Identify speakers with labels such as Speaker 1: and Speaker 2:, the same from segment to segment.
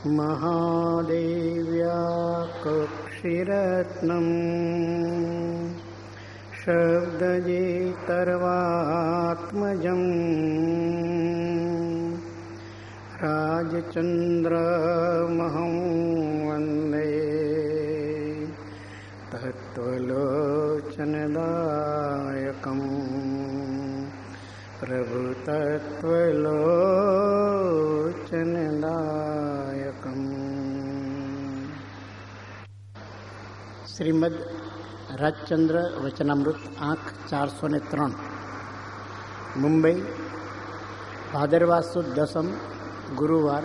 Speaker 1: महादेव्याकक्षिरत्नं शब्दजेतर्वात्मजं राजचन्द्रमहं वन्दे तत्त्वलोचनदायकम् प्रभुतत्त्वलोचनदायकम्। શ્રીમદ રાજચંદ્ર વચનામૃત આંક 403 મુંબઈ ભાદરવા સુદ દસમ ગુરુવાર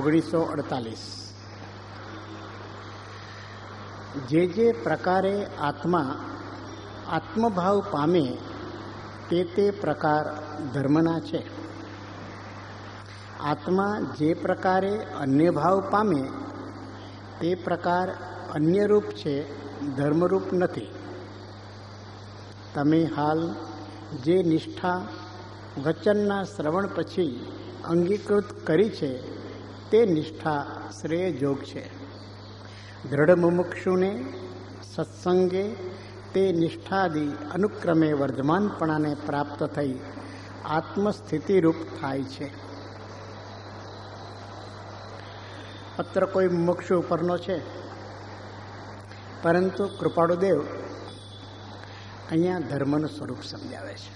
Speaker 1: 1948। જે પ્રકારે આત્મા આત્મભાવ પામે તે પ્રકાર ધર્મના છે। આત્મા જે પ્રકારે અન્ય ભાવ પામે તે પ્રકાર અન્યરૂપ છે, ધર્મરૂપ નથી। તમે હાલ જે નિષ્ઠા વચનના શ્રવણ પછી અંગીકૃત કરી છે તે નિષ્ઠા શ્રેયજોગ છે। દ્રઢ મુમુક્ષુને સત્સંગે તે નિષ્ઠાદિ અનુક્રમે વર્ધમાનપણાને પ્રાપ્ત થઈ આત્મસ્થિતિરૂપ થાય છે। પત્ર કોઈ મુમુક્ષુ ઉપરનો છે, પરંતુ કૃપાળુદેવ અહીંયા ધર્મનું સ્વરૂપ સમજાવે છે।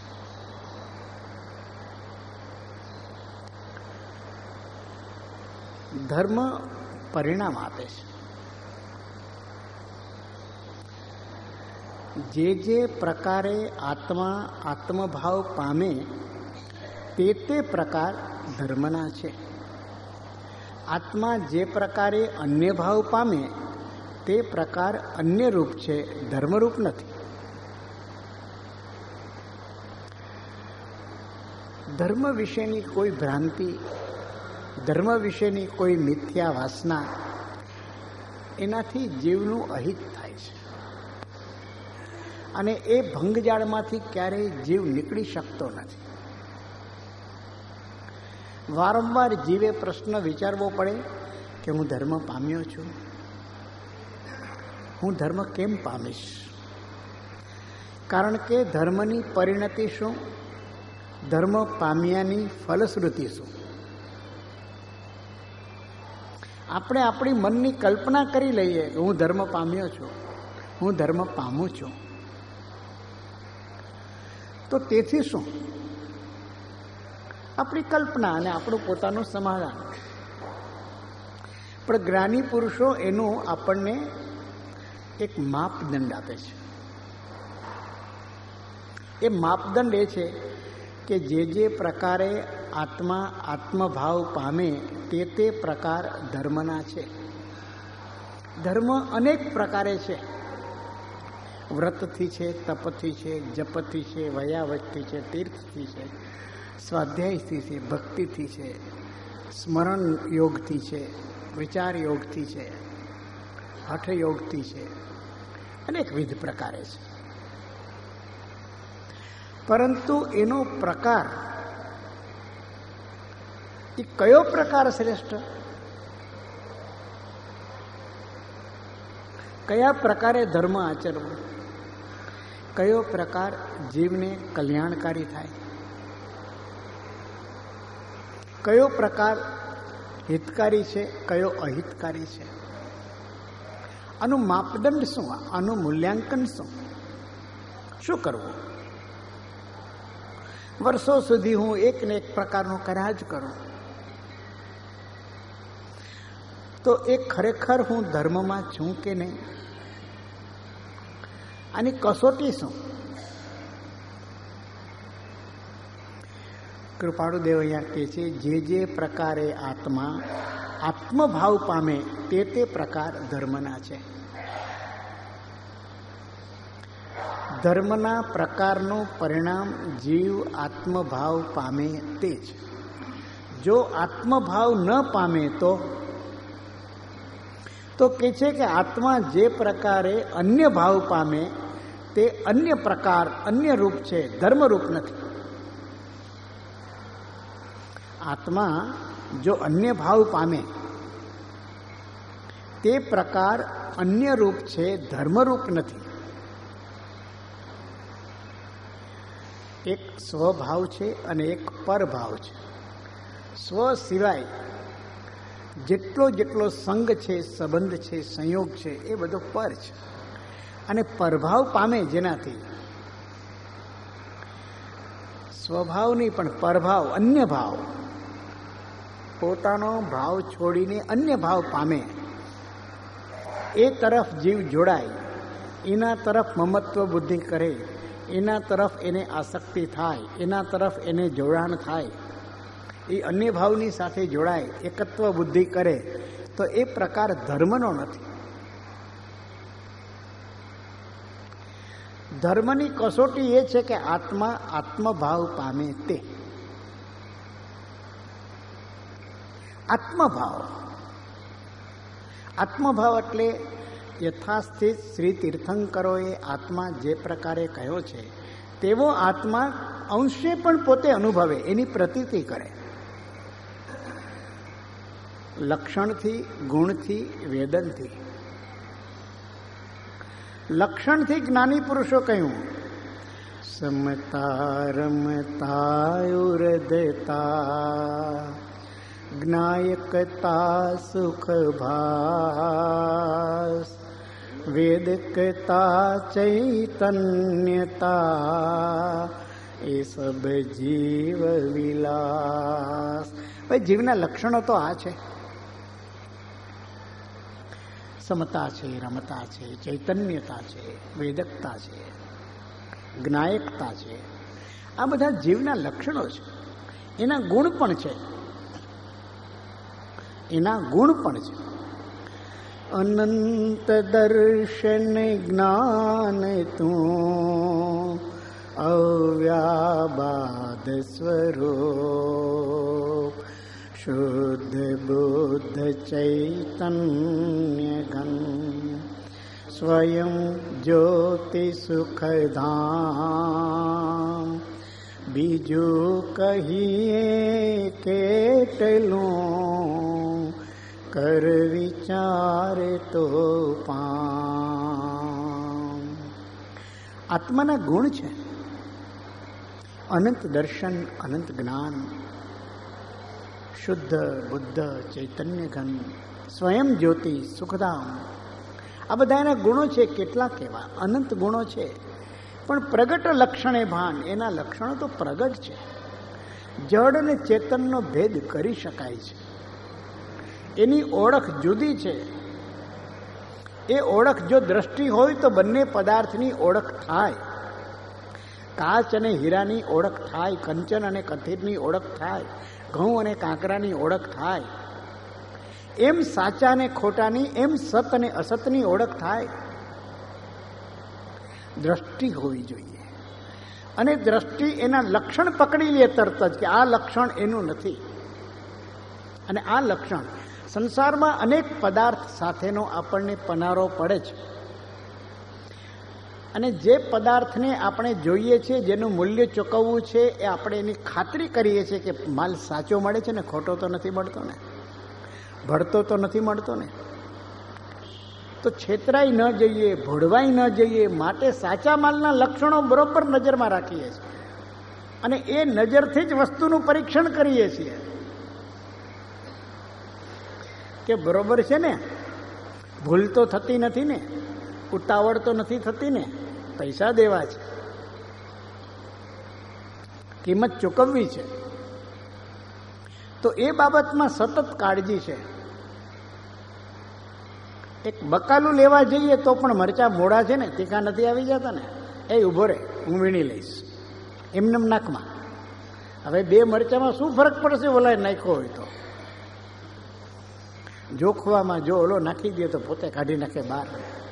Speaker 1: ધર્મ પરિણામ આપે છે। જે પ્રકારે આત્મા આત્મભાવ પામે તે પ્રકાર ધર્મના છે। આત્મા જે પ્રકારે અન્ય ભાવ પામે તે પ્રકાર અન્ય રૂપ છે, ધર્મરૂપ નથી। ધર્મ વિશેની કોઈ ભ્રાંતિ, ધર્મ વિશેની કોઈ મિથ્યા વાસના, એનાથી જીવનું અહિત થાય છે અને એ ભંગજાળમાંથી ક્યારેય જીવ નીકળી શકતો નથી। વારંવાર જીવે પ્રશ્ન વિચારવો પડે કે હું ધર્મ પામ્યો છું, હું ધર્મ કેમ પામીશ? કારણ કે ધર્મની પરિણતિ શું, ધર્મ પામ્યાની ફલશ્રુતિ શું? આપણે આપણી મનની કલ્પના કરી લઈએ કે હું ધર્મ પામ્યો છું, હું ધર્મ પામું છું, તો તેથી શું? આપણી કલ્પના અને આપણું પોતાનું સમાધાન। પણ જ્ઞાની પુરુષો એનું આપણને એક માપદંડ આપે છે। એ માપદંડ એ છે કે જે પ્રકારે આત્મા આત્મભાવ પામે તે પ્રકાર ધર્મના છે। ધર્મ અનેક પ્રકારે છે। વ્રતથી છે, તપથી છે, જપથી છે, વયાવચથી છે, તીર્થથી છે, સ્વાધ્યાયથી છે, ભક્તિથી છે, સ્મરણ યોગથી છે, વિચાર યોગથી છે, હઠયોગથી છે, અનેકવિધ પ્રકારે છે। પરંતુ એનો પ્રકાર, એ કયો પ્રકાર શ્રેષ્ઠ, કયા પ્રકારે ધર્મ આચરવો, કયો પ્રકાર જીવને કલ્યાણકારી થાય, કયો પ્રકાર હિતકારી છે, કયો અહિતકારી છે, આનું માપદંડ શું, આનું મૂલ્યાંકન શું કરવું? વર્ષો સુધી હું એક ને એક પ્રકારનું કર્યા જ કરું, તો એ ખરેખર હું ધર્મમાં છું કે નહીં? આની કસોટી શું? કૃપાળુદેવ અહીંયા કહે છે, જે પ્રકારે આત્મા આત્મભાવ પામે તે પ્રકાર ધર્મના છે। ધર્મના પ્રકારનું પરિણામ જીવ આત્મભાવ પામે તે જ। જો આત્મભાવ ન પામે તો કહે છે કે આત્મા જે પ્રકારે અન્ય ભાવ પામે તે અન્ય પ્રકાર, અન્ય રૂપ છે, ધર્મરૂપ નથી। આત્મા જો અન્ય ભાવ પામે તે પ્રકાર અન્ય રૂપ છે, ધર્મરૂપ નથી. એક સ્વભાવ છે અને એક પરભાવ છે. સ્વ સિવાય જેટલો જેટલો સંગ છે, સંબંધ છે, સંયોગ છે, એ બધો પર છે. અને પરભાવ પામે જેનાથી સ્વભાવ નહીં પણ પરભાવ, અન્ય ભાવ, પોતાનો ભાવ છોડીને અન્ય ભાવ પામે, એ તરફ જીવ જોડાય, એના તરફ મમત્વ બુદ્ધિ કરે, એના તરફ એને આસક્તિ થાય, એના તરફ એને જોડાણ થાય, એ અન્ય ભાવની સાથે જોડાય, એકત્વ બુદ્ધિ કરે, તો એ પ્રકાર ધર્મનો નથી. ધર્મની કસોટી એ છે કે આત્મા આત્મભાવ પામે તે. આત્મભાવ, આત્મભાવ એટલે યથાસ્થિત શ્રી તીર્થંકરોએ આત્મા જે પ્રકારે કહ્યો છે તેવો આત્મા અંશે પણ પોતે અનુભવે, એની પ્રતીતિ કરે. લક્ષણથી, ગુણથી, વેદનથી. લક્ષણથી જ્ઞાની પુરુષો કહ્યું સમતા રમતાયુર્ધતા જ્ઞાયકતા સુખ ભાસ વેદકતા ચૈતન્યતા એ સબ જીવ વિલાસ. ભાઈ જીવના લક્ષણો તો આ છે. સમતા છે, રમતા છે, ચૈતન્યતા છે, વેદકતા છે, જ્ઞાયકતા છે. આ બધા જીવના લક્ષણો છે. એના ગુણ પણ છે, એના ગુણ પણ છે. અનંત દર્શન જ્ઞાન તું અવ્યાબાદ સ્વરૂપ શુદ્ધ બુદ્ધ ચૈતન્ય ઘન સ્વયં જ્યોતિ સુખધામ બીજું કહીએ કેટલું કર વિચાર તો પામ. આત્માના ગુણ છે અનંત દર્શન, અનંત જ્ઞાન, શુદ્ધ બુદ્ધ ચૈતન્ય ઘન, સ્વયં જ્યોતિ સુખધામ. આ બધા એના ગુણો છે. કેટલાક એવા અનંત ગુણો છે, પણ પ્રગટ લક્ષણે ભાન. એના લક્ષણો તો પ્રગટ છે. જડ અને ચેતનનો ભેદ કરી શકાય છે. એની ઓળખ જુદી છે. એ ઓળખ જો દ્રષ્ટિ હોય તો બંને પદાર્થની ઓળખ થાય. કાચ અને હીરાની ઓળખ થાય, કંચન અને કથિરની ઓળખ થાય, ઘઉં અને કાંકરાની ઓળખ થાય. એમ સાચા અને ખોટાની, એમ સત અને અસતની ઓળખ થાય. દ્રષ્ટિ હોવી જોઈએ. અને દ્રષ્ટિ એના લક્ષણ પકડી લે તરત જ કે આ લક્ષણ એનું નથી. અને આ લક્ષણ સંસારમાં અનેક પદાર્થ સાથેનો આપણને પનારો પડે છે. અને જે પદાર્થને આપણે જોઈએ છીએ, જેનું મૂલ્ય ચૂકવવું છે, એ આપણે એની ખાતરી કરીએ છીએ કે માલ સાચો મળે છે ને, ખોટો તો નથી મળતો ને, ભળતો તો નથી મળતો ને. તો છેતરાઈ ન જઈએ, ભોળવાઈ ન જઈએ માટે સાચા માલના લક્ષણો બરોબર નજરમાં રાખીએ છીએ. અને એ નજરથી જ વસ્તુનું પરીક્ષણ કરીએ છીએ કે બરોબર છે ને, ભૂલ તો થતી નથી ને, ઉતાવળ તો નથી થતી ને, પૈસા દેવા છે, કિંમત ચૂકવવી છે. તો એ બાબતમાં સતત કાળજી છે. એક બકાલું લેવા જઈએ તો પણ મરચા મોડા છે ને, તીખા નથી આવી જતા ને, એ ઊભો રહે, હું વીણી લઈશ, એમને નાકમાં. હવે બે મરચામાં શું ફરક પડશે ઓલા નાખ્યો હોય તો? જોખવામાં જો ઓલો નાખી દે તો પોતે કાઢી નાખે બહાર.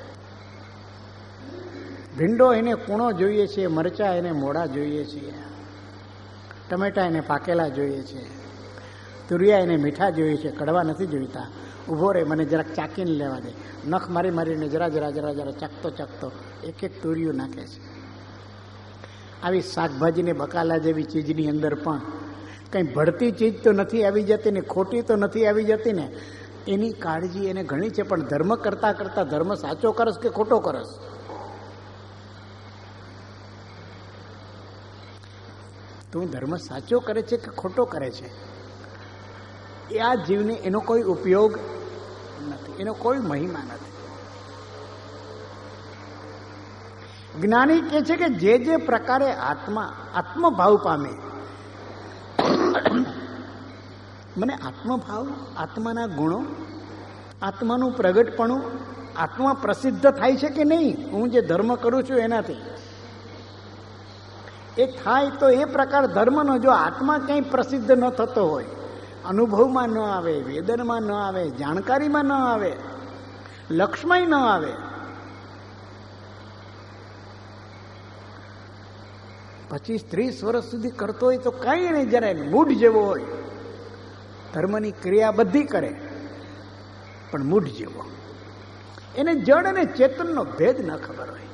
Speaker 1: ભીંડો એને કૂણો જોઈએ છે, મરચા એને મોડા જોઈએ છીએ, ટમેટા એને પાકેલા જોઈએ છે, તુરિયા એને મીઠા જોઈએ છે, કડવા નથી જોઈતા. ઊભો રહે, મને જરાક ચાકીને લેવા દે. નખ મારી મારીને જરા ચાકતો એક એક તુરિયું નાખે છે. આવી શાકભાજીને બકાલા જેવી ચીજની અંદર પણ કંઈ ભળતી ચીજ તો નથી આવી જતી ને, ખોટી તો નથી આવી જતી ને. એની કાળજી એને ઘણી છે, પણ ધર્મ કરતા કરતા ધર્મ સાચો કરસ કે ખોટો કરસ? તું ધર્મ સાચો કરે છે કે ખોટો કરે છે? એ આ જીવને એનો કોઈ ઉપયોગ નથી, એનો કોઈ મહિમા નથી. જ્ઞાની કહે છે કે જે જે પ્રકારે આત્મભાવ પામે, મને આત્મભાવ, આત્માના ગુણો, આત્માનું પ્રગટપણું, આત્મા પ્રસિદ્ધ થાય છે કે નહીં હું જે ધર્મ કરું છું એનાથી? એ થાય તો એ પ્રકાર ધર્મનો જો આત્મા ક્યાંય પ્રસિદ્ધ ન થતો હોય, અનુભવમાં ન આવે, વેદનમાં ન આવે, જાણકારીમાં ન આવે, લક્ષ્યમાં ન આવે, 25-30 વર્ષ સુધી કરતો હોય તો કાંઈ નહીં, જરાય મૂઢ જેવો હોય, ધર્મની ક્રિયા બધી કરે પણ મૂઢ જેવો, એને જડ અને ચેતનનો ભેદ ન ખબર હોય.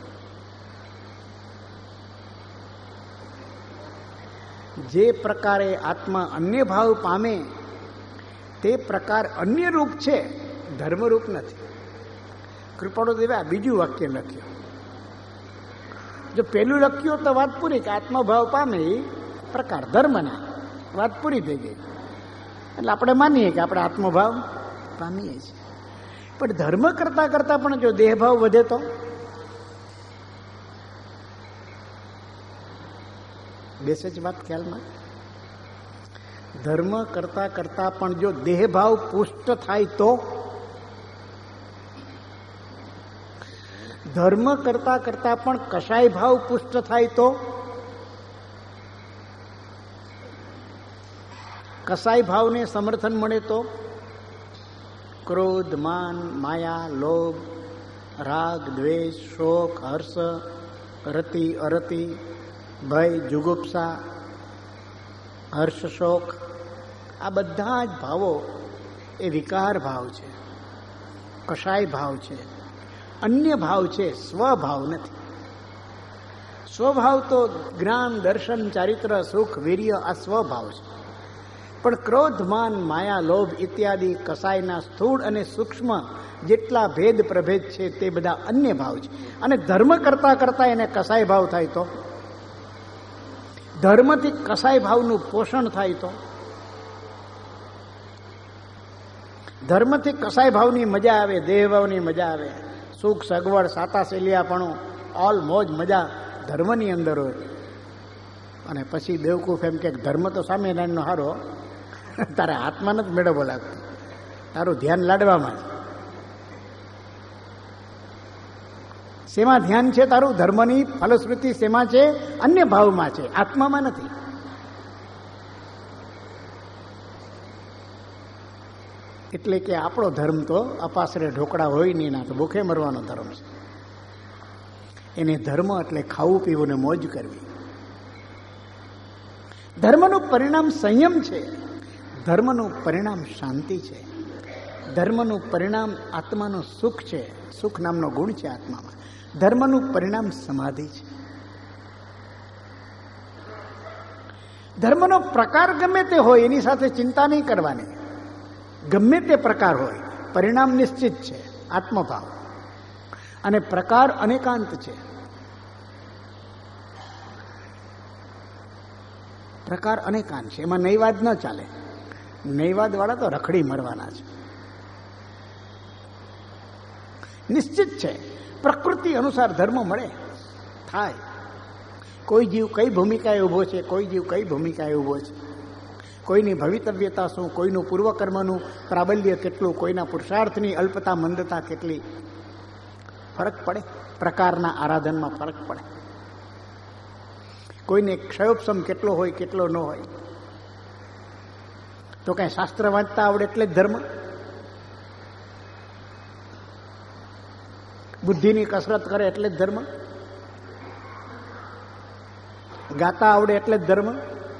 Speaker 1: જે પ્રકારે આત્મા અન્ય ભાવ પામે તે પ્રકાર અન્ય રૂપ છે, ધર્મરૂપ નથી. કૃપાળુદેવે આ બીજું વાક્ય લખ્યું. જો પેલું લખ્યું તો વાત પૂરી, કે આત્મભાવ પામે એ પ્રકાર ધર્મના, વાત પૂરી થઈ ગઈ. એટલે આપણે માનીએ કે આપણે આત્મભાવ પામીએ છીએ, પણ ધર્મ કરતા કરતા પણ જો દેહભાવ વધે તો? બેસે જ વાત ખ્યાલમાં. ધર્મ કરતા કરતા પણ જો દેહભાવ પુષ્ટ થાય તો? ધર્મ કરતા કરતા પણ કસાય ભાવ પુષ્ટ થાય તો? કસાય ભાવને સમર્થન મળે તો? ક્રોધ, માન, માયા, લોભ, રાગ, દ્વેષ, શોક, હર્ષ, રતિ, અરતિ, ભય, જુગુપ્સા, હર્ષ, શોક, આ બધા જ ભાવો એ વિકાર ભાવ છે, કસાય ભાવ છે, અન્ય ભાવ છે, સ્વભાવ નથી. સ્વભાવ તો જ્ઞાન, દર્શન, ચારિત્ર, સુખ, વીર્ય આ સ્વભાવ છે. પણ ક્રોધ, માન, માયા, લોભ ઇત્યાદિ કસાયના સ્થૂળ અને સૂક્ષ્મ જેટલા ભેદ પ્રભેદ છે તે બધા અન્ય ભાવ છે. અને ધર્મ કરતા કરતા એને કસાય ભાવ થાય તો? ધર્મથી કસાય ભાવનું પોષણ થાય તો? ધર્મથી કસાય ભાવની મજા આવે, દેહ ભાવની મજા આવે, સુખ, સગવડ, સાતા સેલિયાપણું, ઓલ મોજ મજા ધર્મની અંદર હોય. અને પછી બેવકૂફ એમ કે ધર્મ તો સ્વામિનારાયણનો હારો, તારે હાથમાં નથી મેળવવો લાગતો, તારું ધ્યાન લાડવામાં છે. શેમાં ધ્યાન છે તારું? ધર્મની ફલશ્રુતિ શેમાં છે? અન્ય ભાવમાં છે, આત્મામાં નથી. એટલે કે આપણો ધર્મ તો અપાસરે ઢોકળા હોય નહીં, ના તો ભૂખે મરવાનો ધર્મ છે. એને ધર્મ એટલે ખાવું પીવું ને મોજ કરવી. ધર્મનું પરિણામ સંયમ છે, ધર્મનું પરિણામ શાંતિ છે, ધર્મનું પરિણામ આત્માનું સુખ છે, સુખ નામનો ગુણ છે આત્મામાં. ધર્મનું પરિણામ સમાધિ છે. ધર્મનો પ્રકાર ગમે તે હોય એની સાથે ચિંતા નહીં કરવાની. ગમે તે પ્રકાર હોય, પરિણામ નિશ્ચિત છે, આત્મભાવ. અને પ્રકાર અનેકાંત છે. પ્રકાર અનેકાંત છે, એમાં નૈવાદ ન ચાલે. નૈવાદ વાળા તો રખડી મરવાના છે. નિશ્ચિત છે, પ્રકૃતિ અનુસાર ધર્મ મળે થાય. કોઈ જીવ કઈ ભૂમિકાએ ઊભો છે, કોઈ જીવ કઈ ભૂમિકાએ ઊભો છે, કોઈની ભવિતવ્યતા શું, કોઈનું પૂર્વકર્મનું પ્રાબલ્ય કેટલું, કોઈના પુરુષાર્થની અલ્પતા મંદતા કેટલી, ફરક પડે. પ્રકારના આરાધનમાં ફરક પડે. કોઈને ક્ષયોપશમ કેટલો હોય, કેટલો ન હોય. તો કાંઈ શાસ્ત્ર વાંચતા આવડે એટલે જ ધર્મ? બુદ્ધિની કસરત કરે એટલે જ ધર્મ? ગાતા આવડે એટલે જ ધર્મ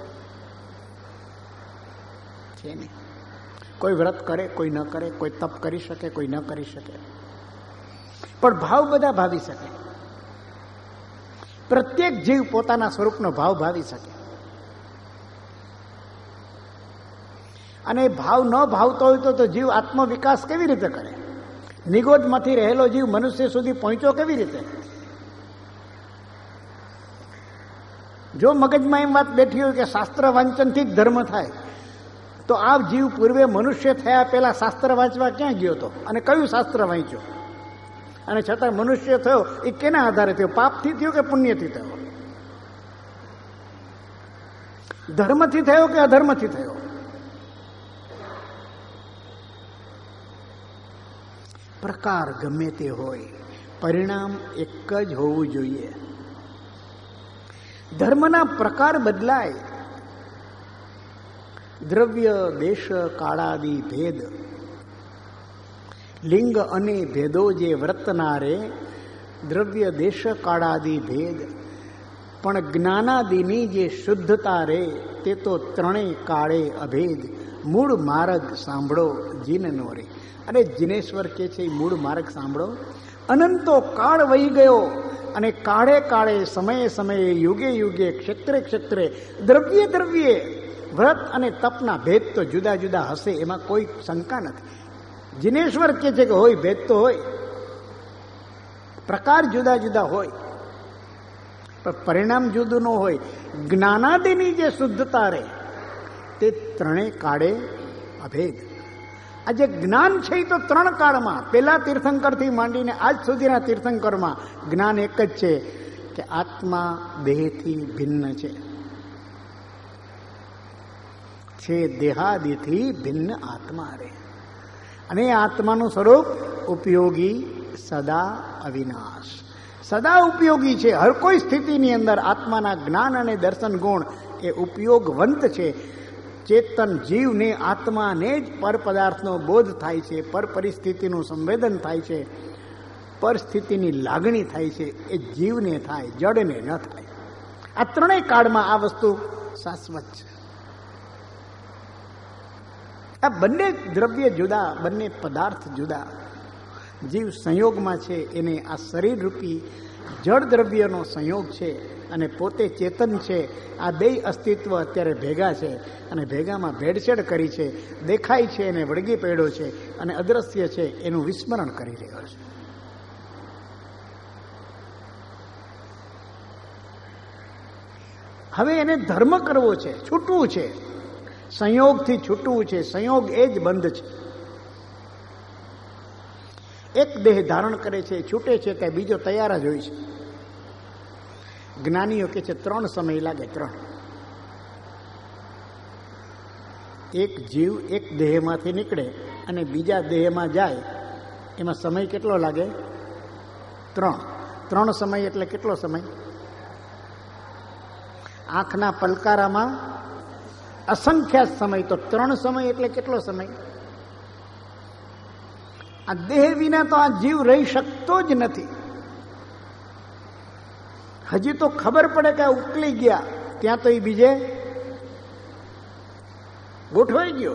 Speaker 1: છે ને? કોઈ વ્રત કરે, કોઈ ન કરે, કોઈ તપ કરી શકે, કોઈ ન કરી શકે, પણ ભાવ બધા ભાવી શકે. પ્રત્યેક જીવ પોતાના સ્વરૂપનો ભાવ ભાવી શકે. અને ભાવ ન ભાવતો હોય તો જીવ આત્મવિકાસ કેવી રીતે કરે? નિગોદમાંથી રહેલો જીવ મનુષ્ય સુધી પહોંચ્યો કેવી રીતે? જો મગજમાં એમ વાત બેઠી હોય કે શાસ્ત્ર વાંચનથી જ ધર્મ થાય, તો આ જીવ પૂર્વે મનુષ્ય થયા પહેલા શાસ્ત્ર વાંચવા ક્યાં ગયો હતો અને કયું શાસ્ત્ર વાંચ્યું? અને છતાં મનુષ્ય થયો એ કેના આધારે થયો? પાપથી થયો કે પુણ્યથી થયો? ધર્મથી થયો કે અધર્મથી થયો? પ્રકાર ગમે તે હોય, પરિણામ એક જ હોવું જોઈએ. ધર્મના પ્રકાર બદલાય, દ્રવ્ય દેશ કાળાદિ ભેદ, લિંગ અને ભેદો જે વર્તનારે, દ્રવ્ય દેશ કાળાદિ ભેદ, પણ જ્ઞાનાદિની જે શુદ્ધતા રે, તે તો ત્રણેય કાળે અભેદ. મૂળ માર્ગ સાંભળો જીનનો રે. અરે જીનેશ્વર કે છે મૂળ માર્ગ સાંભળો. અનંતો કાળ વહી ગયો અને કાળે કાળે, સમયે સમયે, યુગે યુગે, ક્ષેત્રે ક્ષેત્રે, દ્રવ્યે દ્રવ્યે વ્રત અને તપના ભેદ તો જુદા જુદા હશે, એમાં કોઈ શંકા નથી. જીનેશ્વર કે છે કે હોય, ભેદ તો હોય, પ્રકાર જુદા જુદા હોય, પણ પરિણામ જુદું ન હોય. જ્ઞાનાદિની જે શુદ્ધતા રહે, તે ત્રણેય કાળે અભેદ. આ જે જ્ઞાન છે એ તો ત્રણ કાળમાં, પેલા તીર્થંકરથી માંડીને આજ સુધીના તીર્થંકરમાં જ્ઞાન એક જ છે કે આત્મા દેહથી ભિન્ન છે દેહાદિથી ભિન્ન આત્મા રે. અને આત્માનું સ્વરૂપ ઉપયોગી, સદા અવિનાશ, સદા ઉપયોગી છે. હર કોઈ સ્થિતિની અંદર આત્માના જ્ઞાન અને દર્શન ગુણ એ ઉપયોગવંત છે. ચેતન જીવને આત્માને જ પર પદાર્થનો બોધ થાય છે, પર પરિસ્થિતિનું સંવેદન થાય છે, પરિસ્થિતિની લાગણી થાય છે, એ જીવને થાય, જડને ન થાય. આ ત્રણેય કાળમાં આ વસ્તુ શાશ્વત છે. આ બંને દ્રવ્ય જુદા, બંને પદાર્થ જુદા, જીવ સંયોગમાં છે. એને આ શરીર રૂપી જળ દ્રવ્યનો સંયોગ છે અને પોતે ચેતન છે. આ બે અસ્તિત્વ અત્યારે ભેગા છે અને ભેગામાં ભેળસેળ કરી છે. દેખાય છે એને વળગી પડ્યો છે અને અદ્રશ્ય છે એનું વિસ્મરણ કરી રહ્યો છે. હવે એને ધર્મ કરવો છે, છૂટવું છે, સંયોગથી છૂટવું છે. સંયોગ એ જ બંધ છે. એક દેહ ધારણ કરે છે, છૂટે છે, કે બીજો તૈયાર જ હોય છે. જ્ઞાનીઓ કે છે 3 સમય લાગે. 3. એક જીવ એક દેહમાંથી નીકળે અને બીજા દેહમાં જાય, એમાં સમય કેટલો લાગે? 3 સમય એટલે કેટલો સમય? આંખના પલકારામાં અસંખ્ય સમય. તો 3 સમય એટલે કેટલો સમય? આ દેહ વિના તો આ જીવ રહી શકતો જ નથી. હજી તો ખબર પડે કે ઉકલી ગયા, ત્યાં તો એ બીજે ગોઠવાઈ ગયો.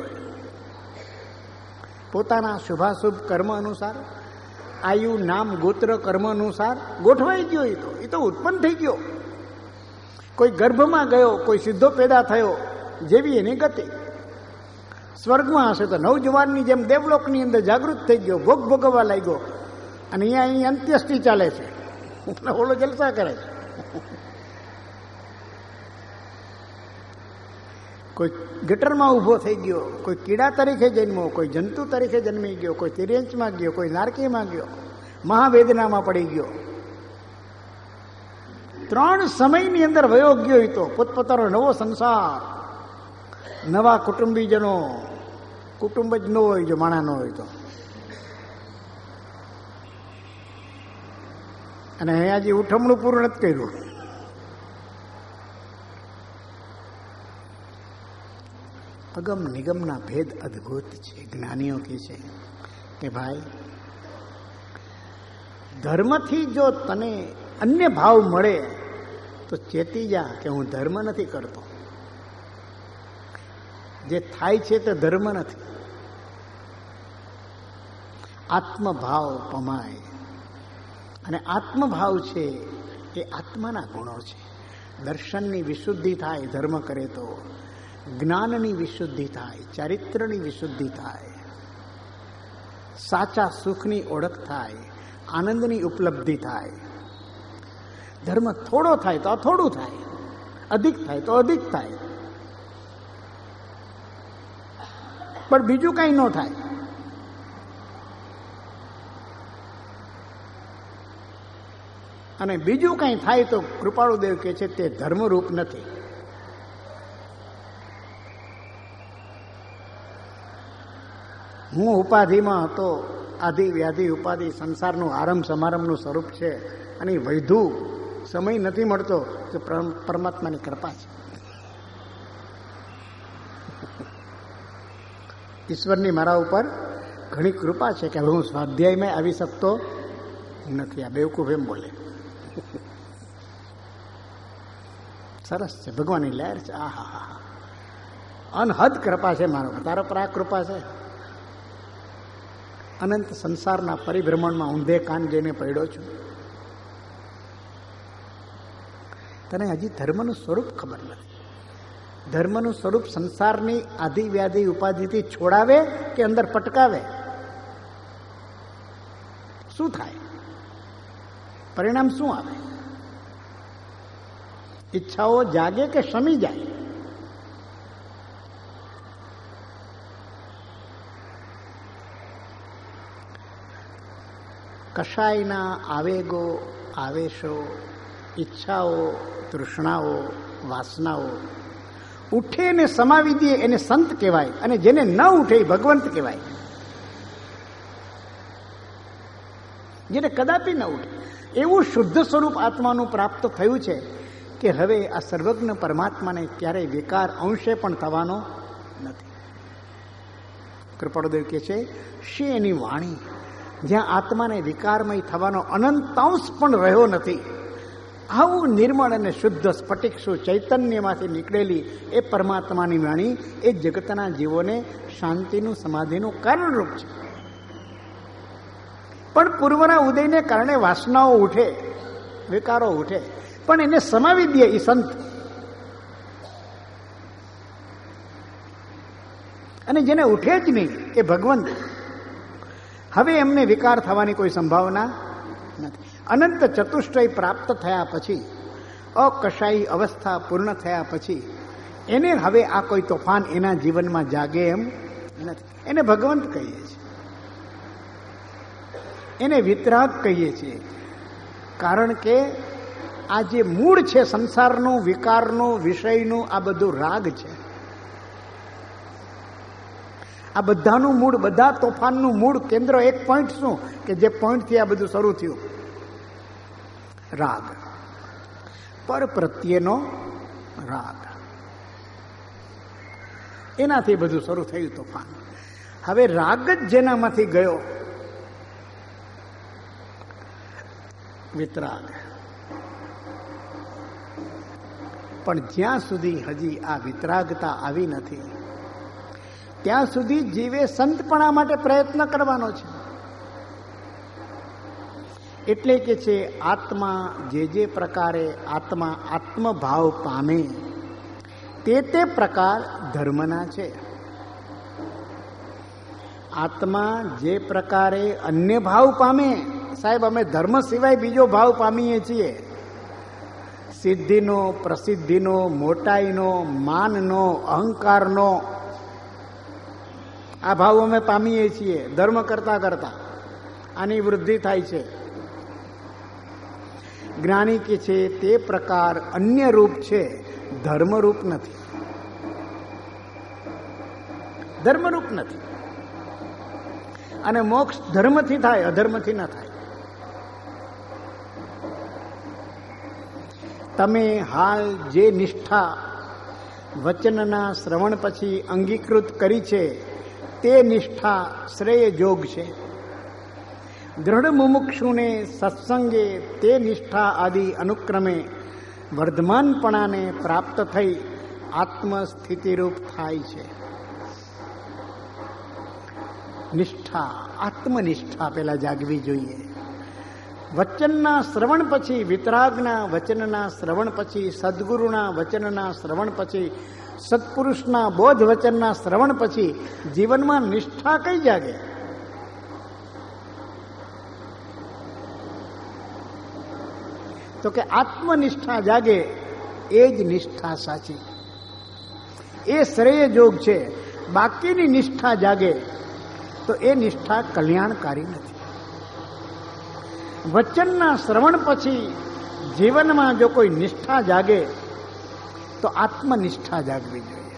Speaker 1: પોતાના શુભાશુભ કર્મ અનુસાર, આયુ નામ ગોત્ર કર્મ અનુસાર ગોઠવાઈ ગયો. એ તો ઉત્પન્ન થઈ ગયો. કોઈ ગર્ભમાં ગયો, કોઈ સીધો પેદા થયો, જેવી એની ગતિ. સ્વર્ગમાં હશે તો નવજવાનની જેમ દેવલોકની અંદર જાગૃત થઈ ગયો, ભોગ ભોગવવા લાગ્યો. અને અહીં અંત્યેષ્ટિ ચાલે છે, ઓલો જલસા કરે છે. કોઈ ગટરમાં ઊભો થઈ ગયો, કોઈ કીડા તરીકે જન્મ્યો, કોઈ જંતુ તરીકે જન્મી ગયો, કોઈ તિર્યંચમાં ગયો, કોઈ નારકીમાં ગયો, મહાવેદનામાં પડી ગયો. 3 સમયની અંદર વયો ગયો. એ તો પોતપોતાનો નવો સંસાર, નવા કુટુંબીજનો. કુટુંબ જ ન હોય જો માણા ન હોય તો. અને અહીંયા હજી ઉઠમણું પૂરું નથી કર્યું. અગમ નિગમના ભેદ અદ્ભુત છે. જ્ઞાનીઓ કહે છે કે ભાઈ, ધર્મથી જો તને અન્ય ભાવ મળે તો ચેતી જા કે હું ધર્મ નથી કરતો. જે થાય છે તે ધર્મ નથી. આત્મભાવ પમાય. અને આત્મભાવ છે એ આત્માના ગુણો છે. દર્શનની વિશુદ્ધિ થાય ધર્મ કરે તો. જ્ઞાનની વિશુદ્ધિ થાય, ચારિત્ર્યની વિશુદ્ધિ થાય, સાચા સુખની ઓળખ થાય, આનંદની ઉપલબ્ધિ થાય. ધર્મ થોડો થાય તો થોડું થાય, અધિક થાય તો અધિક થાય, પણ બીજું કઈ ન થાય. અને બીજું કઈ થાય તો કૃપાળુદેવ કહે છે તે ધર્મરૂપ નથી. હું ઉપાધિમાં હતો, આધિ વ્યાધિ ઉપાધિ સંસારનું આરંભ સમારંભનું સ્વરૂપ છે, અને વૈધુ સમય નથી મળતો તો પરમાત્માની કૃપા છે. ઈશ્વરની મારા ઉપર ઘણી કૃપા છે કે હવે હું સ્વાધ્યાયમાં આવી શકતો નથી. આ બેવકૂફ એમ બોલે. સરસ છે, ભગવાનની લહેર છે. આ હા હા, અનહદ કૃપા છે મારો, તારા પર આ કૃપા છે. અનંત સંસારના પરિભ્રમણમાં ઊંધે કાન જઈને પડ્યો છું. તને હજી ધર્મનું સ્વરૂપ ખબર નથી. ધર્મનું સ્વરૂપ સંસારની આધિ વ્યાધિ ઉપાધિથી છોડાવે કે અંદર પટકાવે? શું થાય? પરિણામ શું આવે? ઈચ્છાઓ જાગે કે શમી જાય? કશાયના આવેગો, આવેશો, ઈચ્છાઓ, તૃષ્ણાઓ, વાસનાઓ ઉઠે ને સમાવી દે એને સંત કહેવાય, અને જેને ન ઉઠે એ ભગવંત કહેવાય. જેને કદાપી ન ઉઠે એવું શુદ્ધ સ્વરૂપ આત્માનું પ્રાપ્ત થયું છે કે હવે આ સર્વજ્ઞ પરમાત્માને ક્યારેય વિકાર અંશે પણ થવાનો નથી. કૃપાળુદેવ કહે છે શી એની વાણી, જ્યાં આત્માને વિકારમય થવાનો અનંતાંશ પણ રહ્યો નથી. આવું નિર્મળ અને શુદ્ધ સ્ફટિકસુ ચૈતન્યમાંથી નીકળેલી એ પરમાત્માની વાણી એ જગતના જીવોને શાંતિનું સમાધિનું કારણરૂપ છે. પણ પૂર્વના ઉદયને કારણે વાસનાઓ ઉઠે, વિકારો ઉઠે, પણ એને સમાવી દે એ સંત. અને જેને ઉઠે જ નહીં એ ભગવંત. હવે એમને વિકાર થવાની કોઈ સંભાવના નથી. અનંત ચતુષ્ટય પ્રાપ્ત થયા પછી, અકશાયી અવસ્થા પૂર્ણ થયા પછી એને હવે આ કોઈ તોફાન એના જીવનમાં જાગે એમ નથી. એને ભગવંત કહીએ છીએ, એને વિતરાગ કહીએ છીએ. કારણ કે આ જે મૂળ છે સંસારનું, વિકારનું, વિષયનું, આ બધું રાગ છે. આ બધાનું મૂળ, બધા તોફાનનું મૂળ કેન્દ્ર એક પોઈન્ટ શું કે જે પોઈન્ટથી આ બધું શરૂ થયું, રાગ, પર પ્રત્યેનો રાગ. એનાથી બધું શરૂ થયું તોફાન. હવે રાગ જ જેનામાંથી ગયો, વિતરાગ. પણ જ્યાં સુધી હજી આ વિતરાગતા આવી નથી ત્યાં સુધી જીવે સંતપણા માટે પ્રયત્ન કરવાનો છે. એટલે કે છે આત્મા જે પ્રકારે આત્મા આત્મભાવ પામે તે પ્રકાર ધર્મના છે. આત્મા જે પ્રકારે અન્ય ભાવ પામે, સાહેબ અમે ધર્મ સિવાય બીજો ભાવ પામીએ છીએ. સિદ્ધિનો, પ્રસિદ્ધિનો, મોટાઈનો, માનનો, અહંકારનો આ ભાવ અમે પામીએ છીએ. ધર્મ કરતા કરતા આની વૃદ્ધિ થાય છે. જ્ઞાની કે છે તે પ્રકાર અન્ય રૂપ છે, ધર્મરૂપ નથી. ધર્મરૂપ નથી. અને મોક્ષ ધર્મથી થાય, અધર્મથી ન થાય. તમે હાલ જે નિષ્ઠા વચનના શ્રવણ પછી અંગીકૃત કરી છે તે નિષ્ઠા શ્રેયજોગ છે. દ્રઢ મુમુક્ષુને સત્સંગે તે નિષ્ઠા આદિ અનુક્રમે વર્ધમાનપણાને પ્રાપ્ત થઈ આત્મસ્થિતિરૂપ થાય છે. નિષ્ઠા, આત્મનિષ્ઠા પેલા જાગવી જોઈએ. વચનના શ્રવણ પછી, વિતરાગના વચનના શ્રવણ પછી, સદગુરુના વચનના શ્રવણ પછી, સત્પુરુષના બોધ વચનના શ્રવણ પછી જીવનમાં નિષ્ઠા કઈ જાગે? તો કે આત્મનિષ્ઠા જાગે, એ જ નિષ્ઠા સાચી, એ શ્રેય જોગ છે. બાકીની નિષ્ઠા જાગે તો એ નિષ્ઠા કલ્યાણકારી નથી. વચનના શ્રવણ પછી જીવનમાં જો કોઈ નિષ્ઠા જાગે તો આત્મનિષ્ઠા જાગવી જોઈએ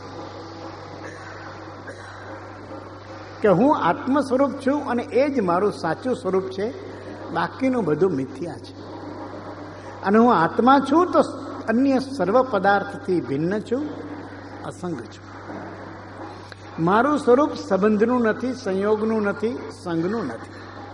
Speaker 1: કે હું આત્મ સ્વરૂપ છું અને એ જ મારું સાચું સ્વરૂપ છે, બાકીનું બધું મિથ્યા છે. અને હું આત્મા છું તો અન્ય સર્વ પદાર્થથી ભિન્ન છું, અસંગ છું. મારું સ્વરૂપ સંબંધનું નથી, સંયોગનું નથી, સંગનું નથી.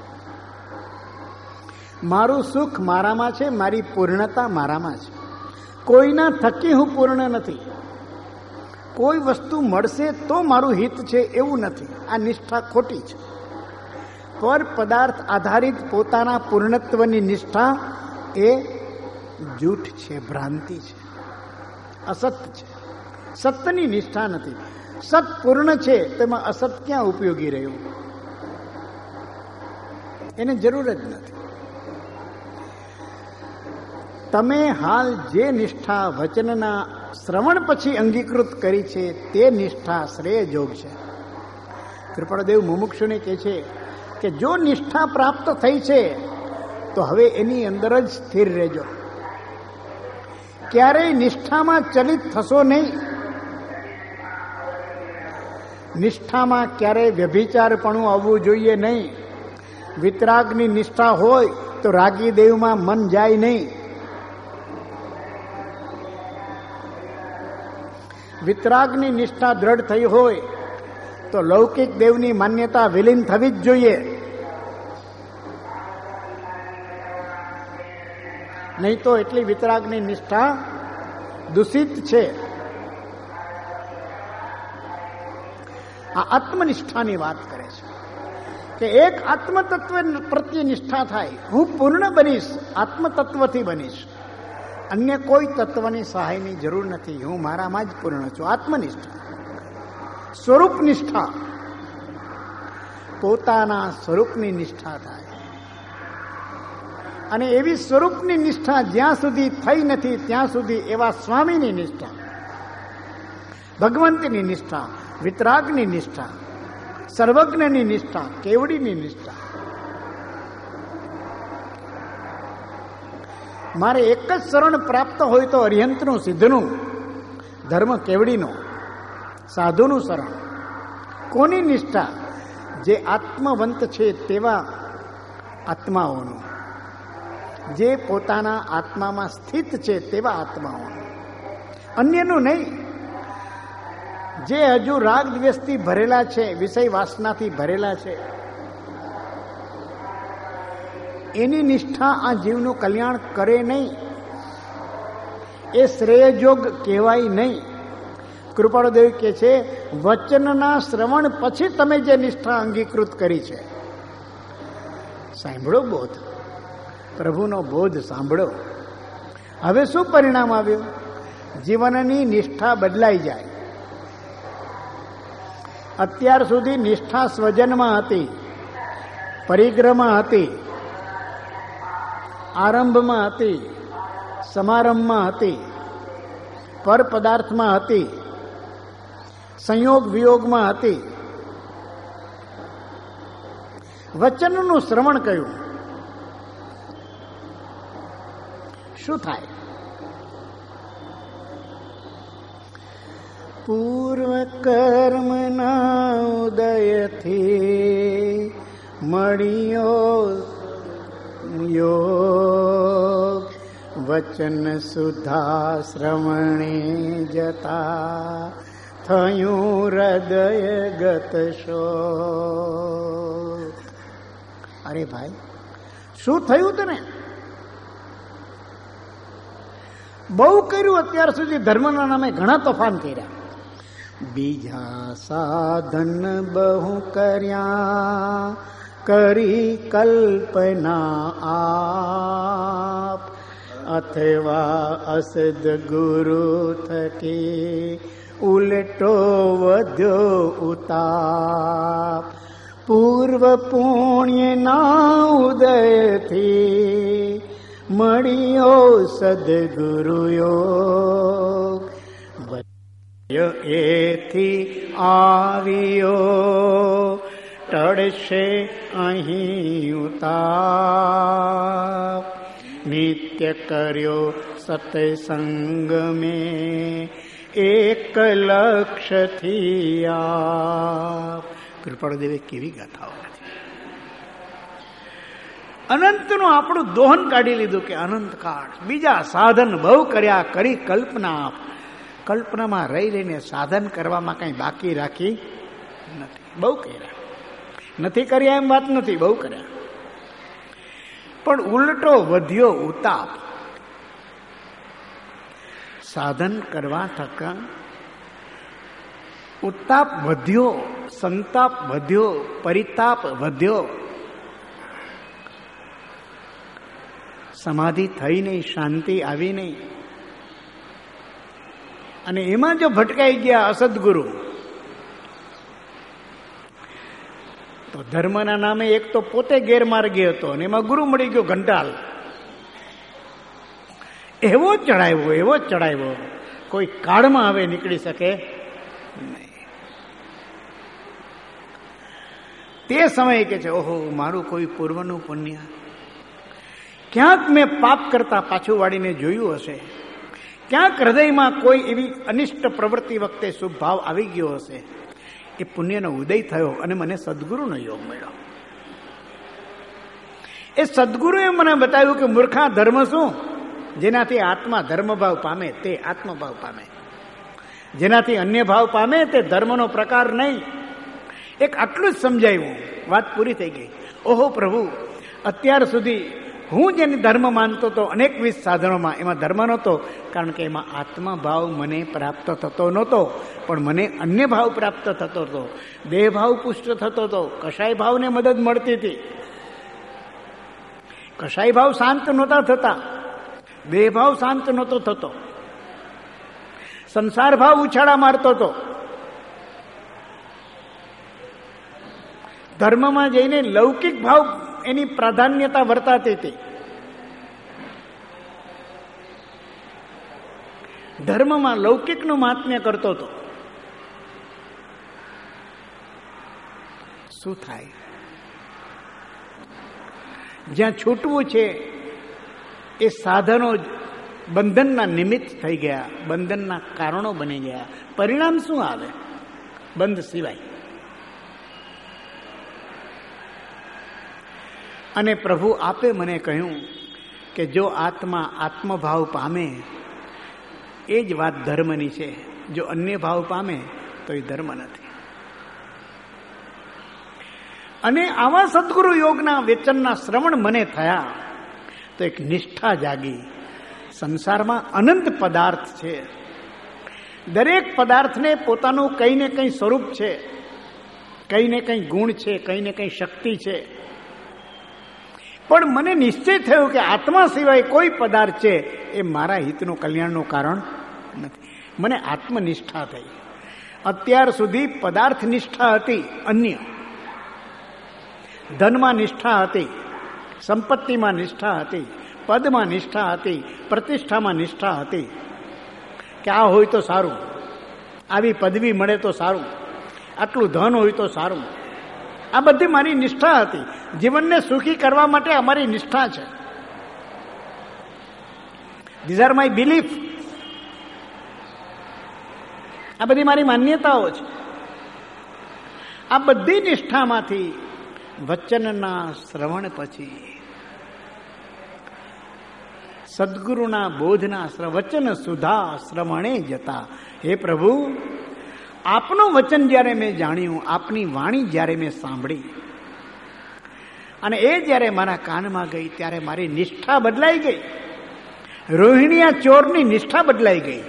Speaker 1: મારું સુખ મારામાં છે, મારી પૂર્ણતા મારામાં છે. કોઈના થકી હું પૂર્ણ નથી. કોઈ વસ્તુ મળશે તો મારું હિત છે એવું નથી. આ નિષ્ઠા ખોટી છે. પર પદાર્થ આધારિત પોતાના પૂર્ણત્વની નિષ્ઠા એ જૂઠ છે, ભ્રાંતિ છે, અસત છે. સત્યની નિષ્ઠા નથી. સત પૂર્ણ છે તેમાં અસત ક્યાં ઉપયોગી રહ્યું? એને જરૂર જ નથી. તમે હાલ જે નિષ્ઠા વચનના શ્રવણ પછી અંગીકૃત કરી છે તે નિષ્ઠા શ્રેય જોગ છે. કૃપાળદેવ મુમુક્ષુને કહે છે કે જો નિષ્ઠા પ્રાપ્ત થઈ છે તો હવે એની અંદર જ સ્થિર રહેજો. ક્યારેય નિષ્ઠામાં ચલિત થશો નહીં. નિષ્ઠામાં ક્યારેય વ્યભિચારપણું આવવું જોઈએ નહીં. વિતરાગની નિષ્ઠા હોય તો રાગી દેવમાં મન જાય નહીં. વિતરાગની નિષ્ઠા દ્રઢ થઈ હોય તો લૌકિક દેવની માન્યતા વિલીન થવી જ જોઈએ. નહીં તો એટલી વિતરાગની નિષ્ઠા દૂષિત છે. આ આત્મનિષ્ઠાની વાત કરે છે કે એક આત્મતત્વ પ્રત્યે નિષ્ઠા થાય. હું પૂર્ણ બનીશ, આત્મતત્વથી બનીશ. અન્ય કોઈ તત્વની સહાયની જરૂર નથી. હું મારામાં જ પૂર્ણ છું. આત્મનિષ્ઠા, સ્વરૂપ નિષ્ઠા, પોતાના સ્વરૂપની નિષ્ઠા થાય. અને એવી સ્વરૂપની નિષ્ઠા જ્યાં સુધી થઈ નથી ત્યાં સુધી એવા સ્વામીની નિષ્ઠા, ભગવંતની નિષ્ઠા, વિતરાગની નિષ્ઠા, સર્વજ્ઞની નિષ્ઠા, કેવડીની નિષ્ઠા. મારે એક જ શરણ પ્રાપ્ત હોય તો અરિહંતનું, સિદ્ધનું, ધર્મ કેવડીનું, સાધુનું શરણ. કોની નિષ્ઠા? જે આત્મવંત છે તેવા આત્માઓનું, જે પોતાના આત્મામાં સ્થિત છે તેવા આત્માઓનું, અન્યનું નહીં. જે હજુ રાગ દ્વેષથી ભરેલા છે, વિષય વાસનાથી ભરેલા છે, એની નિષ્ઠા આ જીવનું કલ્યાણ કરે નહીં. એ શ્રેયજોગ કહેવાય નહીં. કૃપાળદેવ કહે છે વચનના શ્રવણ પછી તમે જે નિષ્ઠા અંગીકૃત કરી છે, સાંભળો બોધ, પ્રભુનો બોધ સાંભળો. હવે શું પરિણામ આવ્યું? જીવનની નિષ્ઠા બદલાઈ જાય. અત્યાર સુધી નિષ્ઠા સ્વજનમાં હતી, પરિગ્રહમાં હતી, આરંભમાં હતી, સમારંભમાં હતી, પર પદાર્થમાં હતી, સંયોગ વિયોગમાં હતી. વચનનું શ્રવણ કર્યું, શું થાય? પૂર્વ કર્મના ઉદયથી મળ્યો યોગ, વચન સુધા શ્રવણે જતા થયું હૃદય ગત શોક. અરે ભાઈ, શું થયું તને? બહુ કર્યું અત્યાર સુધી, ધર્મના નામે ઘણા તોફાન કર્યા, બીજા સાધન બહુ કર્યા, કરી કલ્પના આપ, અથવા અસદ ગુરુ થકી ઉલટો વધ્યો ઉતાપ. પૂર્વ પુણ્યના ઉદયથી મળ્યો સદગુરુ યોગ, એથી આવ્યો ટળશે અહીં ઉતાપ. નિત્ય કર્યો સત્સંગ મેં એક લક્ષથી આપ. કૃપાળુદેવે કેવી ગાથાઓ નથી. અનંતનું આપણું દોહન કાઢી લીધું કે અનંત કાળ. બીજા સાધન બહુ કર્યા, કરી કલ્પના. કલ્પનામાં રહી રહીને સાધન કરવામાં કઈ બાકી રાખી નથી. બહુ કર્યા, નથી કર્યા એમ વાત નથી, બહુ કર્યા. પણ ઉલટો વધ્યો ઉતાપ. સાધન કરવા થકા ઉતાપ વધ્યો, સંતાપ વધ્યો, પરિતાપ વધ્યો. સમાધિ થઈ નહીં, શાંતિ આવી નહીં. અને એમાં જો ભટકાઈ ગયા અસદગુરુ, તો ધર્મના નામે એક તો પોતે ગેરમાર્ગે હતો અને એમાં ગુરુ મળી ગયો ઘંટાલ. એવો જ ચડાવ્યો, કોઈ કાળમાં હવે નીકળી શકે નહીં. તે સમયે કે છે, ઓહો મારું કોઈ પૂર્વનું પુણ્ય, ક્યાંક મેં પાપ કરતા પાછું વાળીને જોયું હશે, ક્યાંક હૃદયમાં કોઈ એવી અનિષ્ટ પ્રવૃત્તિ વખતે શુભ ભાવ આવી ગયો હશે. એ પુણ્યનો ઉદય થયો અને મને સદગુરુનો યોગ મળ્યો. એ સદગુરુએ મને બતાવ્યું કે મૂર્ખા ધર્મ શું? જેનાથી આત્મા ધર્મભાવ પામે તે આત્મભાવ પામે, જેનાથી અન્ય ભાવ પામે તે ધર્મનો પ્રકાર નહીં. એક આટલું જ સમજાયું, વાત પૂરી થઈ ગઈ. ઓહો પ્રભુ, અત્યાર સુધી હું જેને ધર્મ માનતો હતો અનેકવિધ સાધનોમાં, એમાં ધર્મ નહોતો, કારણ કે એમાં આત્મભાવ મને પ્રાપ્ત થતો નહોતો, પણ મને અન્ય ભાવ પ્રાપ્ત થતો હતો. દેહ ભાવ પુષ્ટ થતો હતો, કશાય ભાવને મદદ મળતી હતી. કશાય ભાવ શાંત નહોતા થતા, દેહ ભાવ શાંત નહોતો થતો, સંસાર ભાવ ઉછાળા મારતો હતો. ધર્મમાં જઈને લૌકિક ભાવ એની પ્રાધાન્યતા વર્તાતી હતી. ધર્મમાં લૌકિકનું મહાત્મ્ય કરતો હતો. શું થાય? જ્યાં છૂટવું છે એ સાધનો બંધનના નિમિત્ત થઈ ગયા, બંધનના કારણો બની ગયા. પરિણામ શું આવે બંધ સિવાય? અને પ્રભુ આપે મને કહ્યું કે જો આત્મા આત્મભાવ પામે એ જ વાત ધર્મની છે, જો અન્ય ભાવ પામે તો એ ધર્મ નથી. અને આવા સદગુરુ યોગના વચનના શ્રવણ મને થયા તો એક નિષ્ઠા જાગી. સંસારમાં અનંત પદાર્થ છે, દરેક પદાર્થને પોતાનું કંઈ ને કંઈ સ્વરૂપ છે, કંઈ ને કંઈ ગુણ છે, કંઈ ને કંઈ શક્તિ છે. પણ મને નિશ્ચય થયો કે આત્મા સિવાય કોઈ પદાર્થ છે એ મારા હિતનું કલ્યાણનું કારણ નથી. મને આત્મનિષ્ઠા થઈ. અત્યાર સુધી પદાર્થ નિષ્ઠા હતી, અન્ય ધનમાં નિષ્ઠા હતી, સંપત્તિમાં નિષ્ઠા હતી, પદમાં નિષ્ઠા હતી, પ્રતિષ્ઠામાં નિષ્ઠા હતી કે આ હોય તો સારું, આવી પદવી મળે તો સારું, આટલું ધન હોય તો સારું. આ બધી મારી નિષ્ઠા હતી. જીવનને સુખી કરવા માટે અમારી નિષ્ઠા છે. These are my belief. આ બધી મારી માન્યતાઓ છે. આ બધી નિષ્ઠામાંથી વચનના શ્રવણ પછી, સદગુરુના બોધના વચન સુધા શ્રવણે જતા, હે પ્રભુ આપનું વચન જ્યારે મેં જાણ્યું, આપની વાણી જ્યારે મેં સાંભળી અને એ જ્યારે મારા કાનમાં ગઈ ત્યારે મારી નિષ્ઠા બદલાઈ ગઈ. રોહિણીયા ચોરની નિષ્ઠા બદલાઈ ગઈ.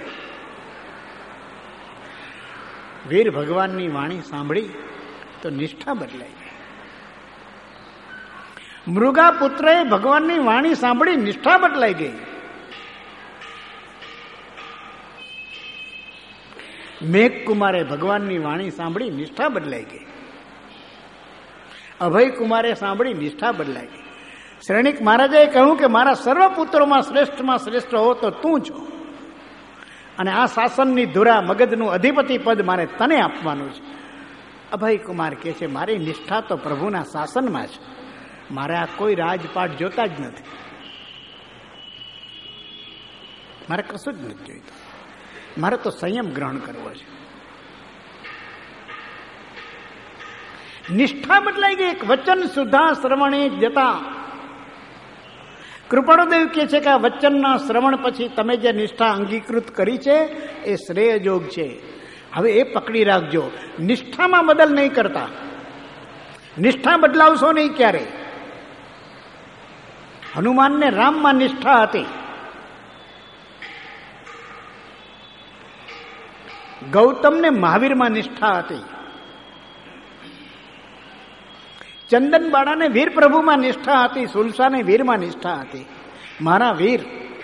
Speaker 1: વીર ભગવાનની વાણી સાંભળી તો નિષ્ઠા બદલાઈ ગઈ. મૃગા પુત્રએ ભગવાનની વાણી સાંભળી નિષ્ઠા બદલાઈ ગઈ. મેઘકુમારે ભગવાનની વાણી સાંભળી નિષ્ઠા બદલાઈ ગઈ. અભયકુમારે સાંભળી નિષ્ઠા બદલાઈ ગઈ. શ્રેણિક મહારાજાએ કહ્યું કે મારા સર્વ પુત્રોમાં શ્રેષ્ઠ હો તો તું છો, અને આ શાસનની ધુરા મગધનું અધિપતિ પદ મારે તને આપવાનું છે. અભયકુમાર કહે છે મારી નિષ્ઠા તો પ્રભુના શાસનમાં છે, મારે આ કોઈ રાજપાટ જોતા જ નથી, મારે કશું જ નથી જોઈતું, મારે તો સંયમ ગ્રહણ કરવો છે. નિષ્ઠા બદલાઈ ગઈ. એક વચન સુધા શ્રવણે જતા. કૃપાળુદેવ કહે છે કે આ વચનના શ્રવણ પછી તમે જે નિષ્ઠા અંગીકૃત કરી છે એ શ્રેયજોગ છે. હવે એ પકડી રાખજો. નિષ્ઠામાં બદલ નહીં કરતા, નિષ્ઠા બદલાવશો નહીં ક્યારે. હનુમાનને રામમાં નિષ્ઠા હતી, ગૌતમને મહાવીરમાં નિષ્ઠા હતી, ચંદન બાળાને વીર પ્રભુમાં નિષ્ઠા હતી, સુલસાને વીરમાં નિષ્ઠા હતી. મારા વીર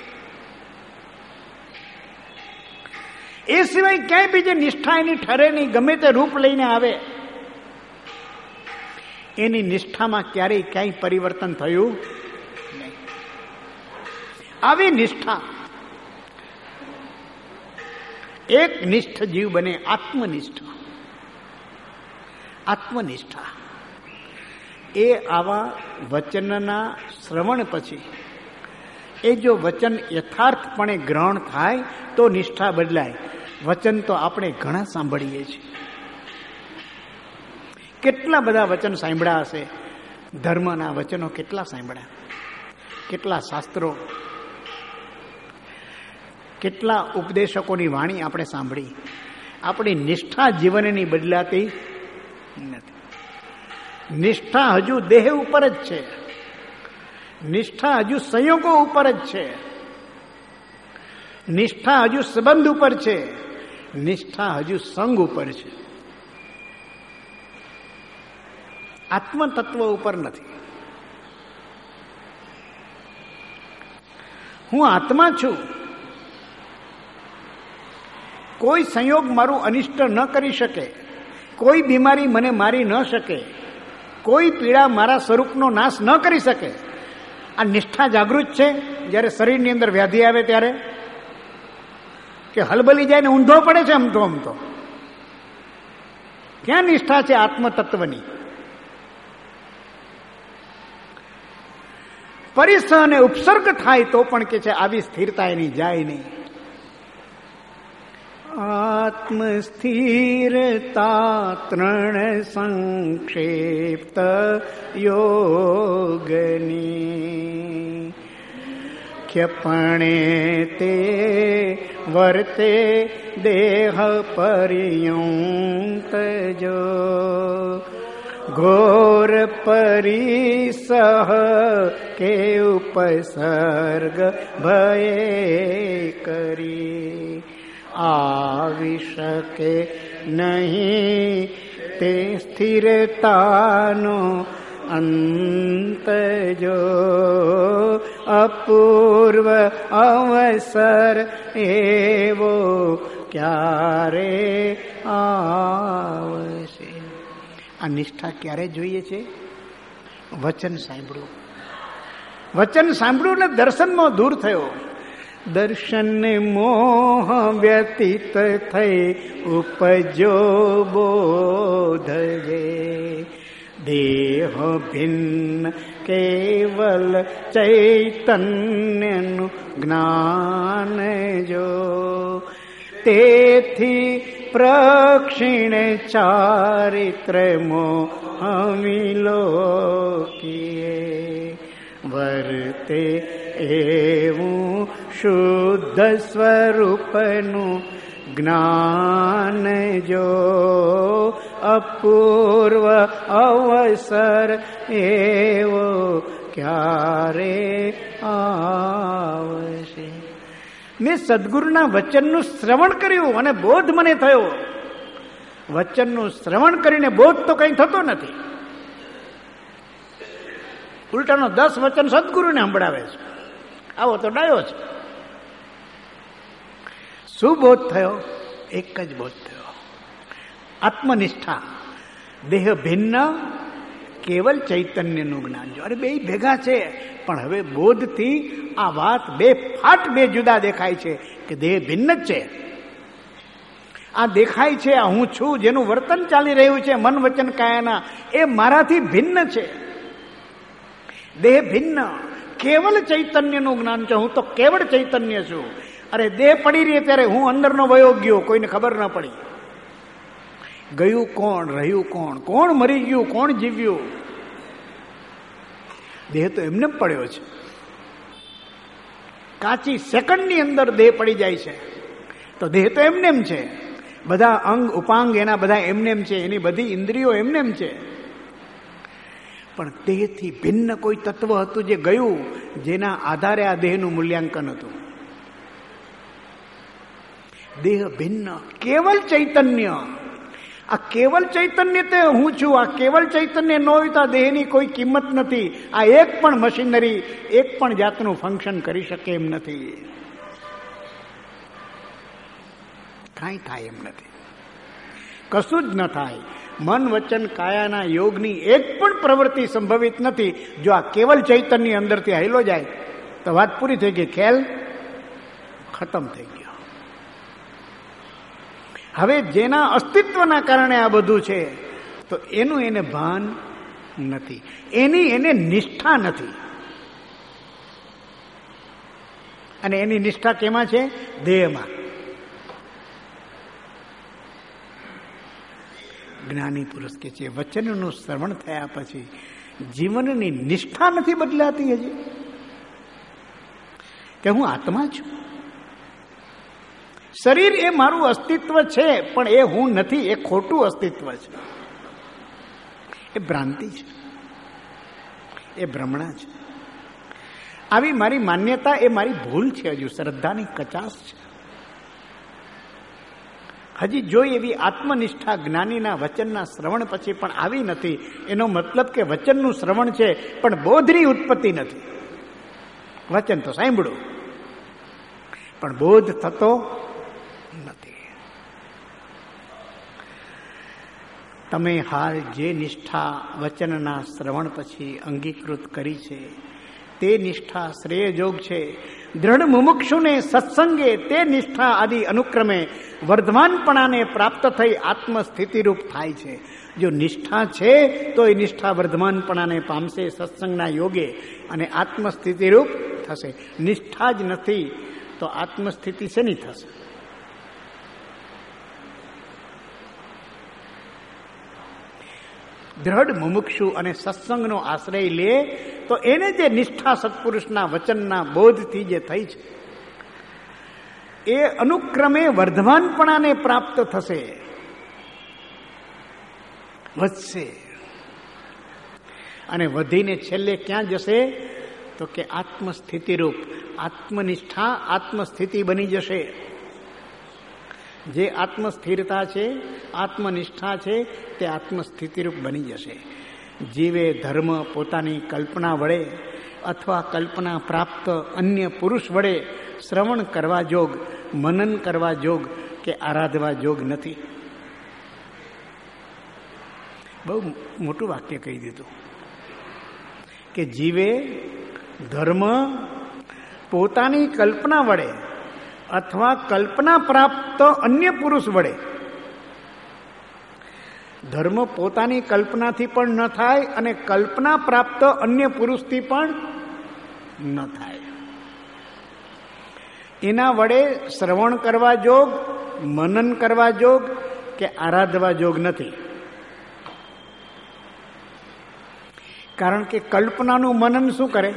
Speaker 1: એ સિવાય ક્યાંય બીજી નિષ્ઠા એની ઠરે નહીં. ગમે તે રૂપ લઈને આવે, એની નિષ્ઠામાં ક્યારેય ક્યાંય પરિવર્તન થયું નહીં. આવી નિષ્ઠા એક નિષ્ઠ જીવ બને. આત્મનિષ્ઠ. આત્મનિષ્ઠા એ આવા વચનના શ્રવણ પછી એ જો વચન યથાર્થપણે ગ્રહણ થાય તો નિષ્ઠા બદલાય. વચન તો આપણે ઘણા સાંભળીએ છીએ. કેટલા બધા વચન સાંભળ્યા હશે. ધર્મના વચનો કેટલા સાંભળ્યા, કેટલા શાસ્ત્રો, કેટલા ઉપદેશકોની વાણી આપણે સાંભળી. આપણી નિષ્ઠા જીવનની બદલાતી નથી. નિષ્ઠા હજુ દેહ ઉપર જ છે, નિષ્ઠા હજુ સંયોગો ઉપર જ છે, નિષ્ઠા હજુ સંબંધ ઉપર છે, નિષ્ઠા હજુ સંગ ઉપર છે. આત્મતત્વ ઉપર નથી. હું આત્મા છું. કોઈ સંયોગ મારું અનિષ્ટ ન કરી શકે, કોઈ બીમારી મને મારી ન શકે, કોઈ પીડા મારા સ્વરૂપનો નાશ ન કરી શકે. આ નિષ્ઠા જાગૃત છે. જ્યારે શરીરની અંદર વ્યાધિ આવે ત્યારે કે હલબલી જાય ને ઊંધો પડે છે. આમ તો ક્યાં નિષ્ઠા છે આત્મતત્વની? પરિસહ અને ઉપસર્ગ થાય તો પણ કે છે આવી સ્થિરતા એની જાય નહીં. આત્મસ્થિરતા ત્રણ સંક્ષિપ્ત યોગની ખ્યપણે તે વર્તે દેહ પર્યંત જો ઘોર પરિસહ કે ઉપસર્ગ ભયે કરી આવી શકે નહીં તે સ્થિરતાનો અંત જો અપૂર્વ અવસર એવો ક્યારે આવશે. આ નિષ્ઠા ક્યારે જોઈએ છે? વચન સાંભળ્યું. વચન સાંભળ્યું ને દર્શનમાં દૂર થયો. દર્શન મોહ વ્યતીત થઈ ઉપજો બોધજે દેહ ભિન્ન કેવલ ચૈતન્યનું જ્ઞાન જો તેથી પ્રક્ષિણ ચારિત્ર મોહમિલોકીએ વર્તે એવું શુદ્ધ સ્વરૂપનું જ્ઞાન જો અપૂર્વ અવસર એવો ક્યારે આવશે. મેં સદગુરુના વચનનું શ્રવણ કર્યું અને બોધ મને થયો. વચનનું શ્રવણ કરીને બોધ તો કંઈ થતો નથી. ઉલટાનો 10 વચન સદગુરુને સંભળાવે છે. આવો તો ડાયો છે. શું બોધ થયો? એક જ બોધ થયો, આત્મનિષ્ઠા. દેહ ભિન્ન, કેવલ ચૈતન્યનું જ્ઞાન. જો અરે બે ભેગા છે, પણ હવે બોધથી આ વાત બે જુદા દેખાય છે કે દેહ ભિન્ન જ છે. આ દેખાય છે, આ હું છું, જેનું વર્તન ચાલી રહ્યું છે મન વચન કાયાના, એ મારાથી ભિન્ન છે. દેહ ભિન્ન, કેવલ ચૈતન્યનું જ્ઞાન છે. હું તો કેવળ ચૈતન્ય છું. અરે દેહ પડી રહી ત્યારે હું અંદરનો વયો ગયો, કોઈને ખબર ન પડી. ગયું કોણ, રહ્યું કોણ, કોણ મરી ગયું, કોણ જીવ્યું? દેહ તો એમને પડ્યો છે. કાચી સેકન્ડની અંદર દેહ પડી જાય છે. તો દેહ તો એમનેમ છે. બધા અંગ ઉપાંગ એના બધા એમનેમ છે, એની બધી ઇન્દ્રિયો એમનેમ છે. પણ દેહથી ભિન્ન કોઈ તત્વ હતું જે ગયું, જેના આધારે આ દેહનું મૂલ્યાંકન હતું. દેહ ભિન્ન, કેવલ ચૈતન્ય. આ કેવલ ચૈતન્ય તે હું છું. આ કેવલ ચૈતન્ય ન હોય તો આ દેહની કોઈ કિંમત નથી. આ એક પણ મશીનરી, એક પણ જાતનું ફંક્શન કરી શકે એમ નથી. કાંઈ થાય એમ નથી, કશું જ ન થાય. મન વચન કાયાના યોગની એક પણ પ્રવૃત્તિ સંભવિત નથી જો આ કેવલ ચૈતન્ય અંદરથી હાલ્યો જાય તો વાત પૂરી થઈ ગઈ, ખેલ ખતમ થઈ ગયો. હવે જેના અસ્તિત્વના કારણે આ બધું છે તો એનું એને ભાન નથી, એની એને નિષ્ઠા નથી. અને એની નિષ્ઠા કેમાં છે? દેહમાં. જ્ઞાની પુરુષ કે છે વચનનું શ્રવણ થયા પછી જીવનની નિષ્ઠા નથી બદલાતી હજી, કે હું આત્મા છું. શરીર એ મારું અસ્તિત્વ છે પણ એ હું નથી, એ ખોટું અસ્તિત્વ છે, એ ભ્રાંતિ છે, એ ભ્રમણા છે. આવી મારી માન્યતા એ મારી ભૂલ છે, હજુ શ્રદ્ધાની કચાશ છે. હજી જોઈ એવી આત્મનિષ્ઠા જ્ઞાનીના વચનના શ્રવણ પછી પણ આવી નથી. એનો મતલબ કે વચનનું શ્રવણ છે પણ બોધની ઉત્પત્તિ નથી. વચન તો સાંભળ્યું પણ બોધ થતો નથી. તમે હાલ જે નિષ્ઠા વચનના શ્રવણ પછી અંગીકૃત કરી છે તે નિષ્ઠા શ્રેયજોગ છે. દ્રઢ મુમુક્ષુને સત્સંગે તે નિષ્ઠા આદિ અનુક્રમે વર્ધમાનપણાને પ્રાપ્ત થઈ આત્મસ્થિતિરૂપ થાય છે. જો નિષ્ઠા છે તો એ નિષ્ઠા વર્ધમાનપણાને પામશે સત્સંગના યોગે અને આત્મસ્થિતિરૂપ થશે. નિષ્ઠા જ નથી તો આત્મસ્થિતિ શેની થશે? દ્રઢ મુમુક્ષુ અને સત્સંગનો આશ્રય લે તો એને જે નિષ્ઠા સત્પુરુષના વચનના બોધથી જે થઈ છે એ અનુક્રમે વર્ધમાનપણાને પ્રાપ્ત થશે, વધશે અને વધીને છેલ્લે ક્યાં જશે તો કે આત્મસ્થિતિરૂપ આત્મનિષ્ઠા આત્મસ્થિતિ બની જશે. જે આત્મસ્થિરતા છે, આત્મનિષ્ઠા છે તે આત્મસ્થિતિરૂપ બની જશે. જીવે ધર્મ પોતાની કલ્પના વડે અથવા કલ્પના પ્રાપ્ત અન્ય પુરુષ વડે શ્રવણ કરવા જોગ, મનન કરવા જોગ કે આરાધવા જોગ નથી. બહુ મોટું વાક્ય કહી દીધું કે જીવે ધર્મ પોતાની કલ્પના વડે અથવા કલ્પના પ્રાપ્ત અન્ય પુરુષ વડે. ધર્મ પોતાની કલ્પનાથી પણ ન થાય અને કલ્પના પ્રાપ્ત અન્ય પુરુષથી પણ ન થાય. એના વડે શ્રવણ કરવા જોગ, મનન કરવા જોગ કે આરાધવા જોગ નથી. કારણ કે કલ્પનાનું મનન શું કરે?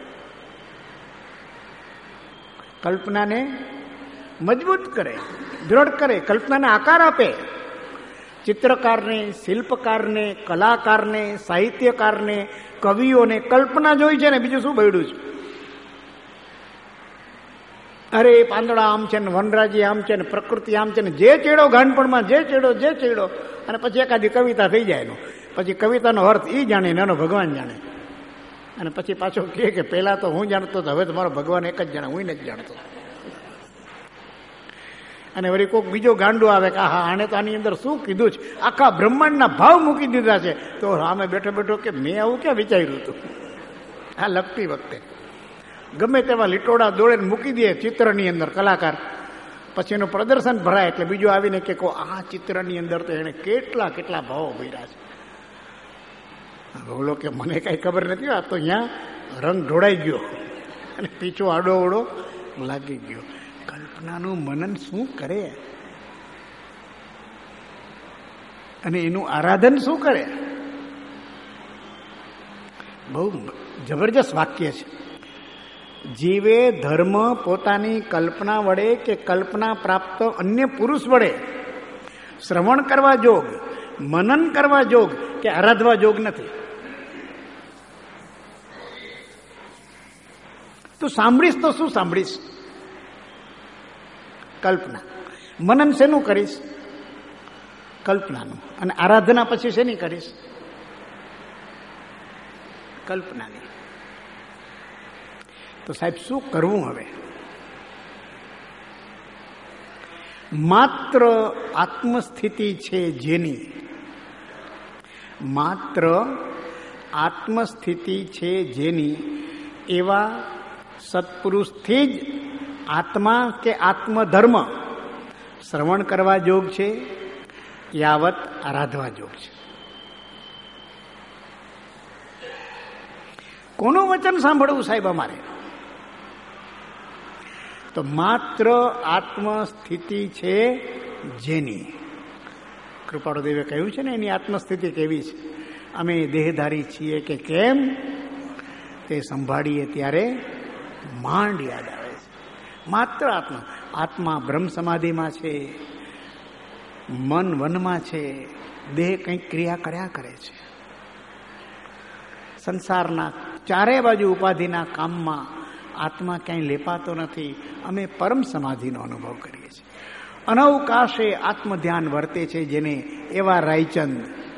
Speaker 1: કલ્પનાને મજબૂત કરે, દ્રઢ કરે, કલ્પનાને આકાર આપે. ચિત્રકારને, શિલ્પકારને, કલાકારને, સાહિત્યકારને, કવિઓને કલ્પના જોઈ છે ને બીજું શું બળ્યું છે? અરે પાંદડા આમ છે ને વનરાજી આમ છે ને પ્રકૃતિ આમ છે ને જે ચેડો ગાનપણમાં જે ચેડો અને પછી એકાદી કવિતા થઈ જાય એનો. પછી કવિતાનો અર્થ એ જાણે, નાનો ભગવાન જાણે. અને પછી પાછો કહે કે પહેલા તો હું જાણતો હતો, હવે તમારો ભગવાન એક જ જાણે, હું નથી જાણતો. અને વળી કોઈક બીજો ગાંડો આવે કે હા આને તો આની અંદર શું કીધું છે, આખા બ્રહ્માંડના ભાવ મૂકી દીધા છે. તો સામે બેઠો બેઠો કે મેં આવું ક્યાં વિચાર્યું હતું. આ લખતી વખતે ગમે તેવા લીટોડા દોડે મૂકી દે ચિત્રની અંદર કલાકાર, પછી એનું પ્રદર્શન ભરાય એટલે બીજો આવીને કે આ ચિત્રની અંદર તો એને કેટલા કેટલા ભાવો ભર્યા છે. બોલો કે મને કઈ ખબર નથી, આ તો અહીંયા રંગ ઢોળાઈ ગયો અને પીછો આડો ઓડો લાગી ગયો. કલ્પનાનું મનન શું કરે અને એનું આરાધન શું કરે. બહુ જબરજસ્ત વાક્ય છે. જીવે ધર્મ પોતાની કલ્પના વડે કે કલ્પના પ્રાપ્ત અન્ય પુરુષ વડે શ્રવણ કરવા જોગ, મનન કરવા જોગ કે આરાધવા જોગ નથી. તું સાંભળીશ તો શું સાંભળીશ? કલ્પના. મનન શેનું કરીશ? કલ્પનાનું. અને આરાધના પછી શેની કરીશ? કલ્પનાની. તો સાહેબ શું કરવું હવે? માત્ર આત્મસ્થિતિ છે જેની, માત્ર આત્મસ્થિતિ છે જેની એવા સત્પુરુષથી જ આત્મા કે આત્મધર્મ શ્રવણ કરવા જોગ છે, યાવત આરાધવા જોગ છે. કોનું વચન સાંભળવું સાહેબ અમારે? તો માત્ર આત્મસ્થિતિ છે જેની. કૃપાળુદેવે કહ્યું છે ને એની આત્મસ્થિતિ કેવી છે, અમે દેહધારી છીએ કે કેમ તે સંભાળીએ ત્યારે માંડ યાદ આવે છે. માત્ર આત્મા. આત્મા બ્રહ્મ સમાધિમાં છે, મન વનમાં છે, દેહ કંઈક ક્રિયા કર્યા કરે છે. સંસારના ચારે બાજુ ઉપાધિના કામમાં આત્મા ક્યાંય લેપાતો નથી. અમે પરમ સમાધિનો અનુભવ કરીએ છીએ. અનવકાશે આત્મધ્યાન વર્તે છે જેને, એવા રાયચંદ.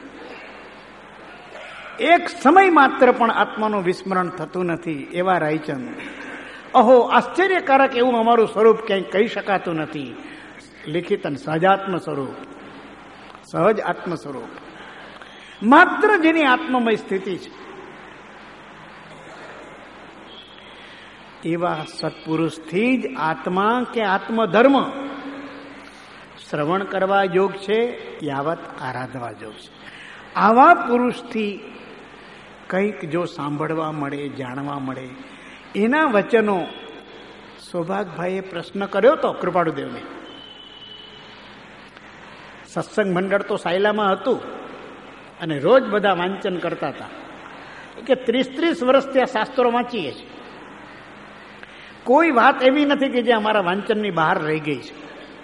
Speaker 1: એક સમય માત્ર પણ આત્માનું વિસ્મરણ થતું નથી, એવા રાયચંદ. અહો આશ્ચર્યકારક એવું અમારું સ્વરૂપ ક્યાંય કહી શકાતું નથી. લિખિત સહજાત્મ સ્વરૂપ, સહજ આત્મ સ્વરૂપ, માત્ર જેની આત્મમય સ્થિતિ છે એવા સત્પુરુષથી જ આત્મા કે આત્મધર્મ શ્રવણ કરવા યોગ છે, યાવત આરાધવા યોગ છે. આવા પુરુષથી કંઈક જો સાંભળવા મળે, જાણવા મળે, એના વચનો. સૌભાગભાઈએ પ્રશ્ન કર્યો તો કૃપાળુદેવને. સત્સંગ મંડળ તો સાયલામાં હતું અને રોજ બધા વાંચન કરતા હતા કે 30 વર્ષ ત્યાં શાસ્ત્રો વાંચીએ છીએ. કોઈ વાત એવી નથી કે જે અમારા વાંચનની બહાર રહી ગઈ છે.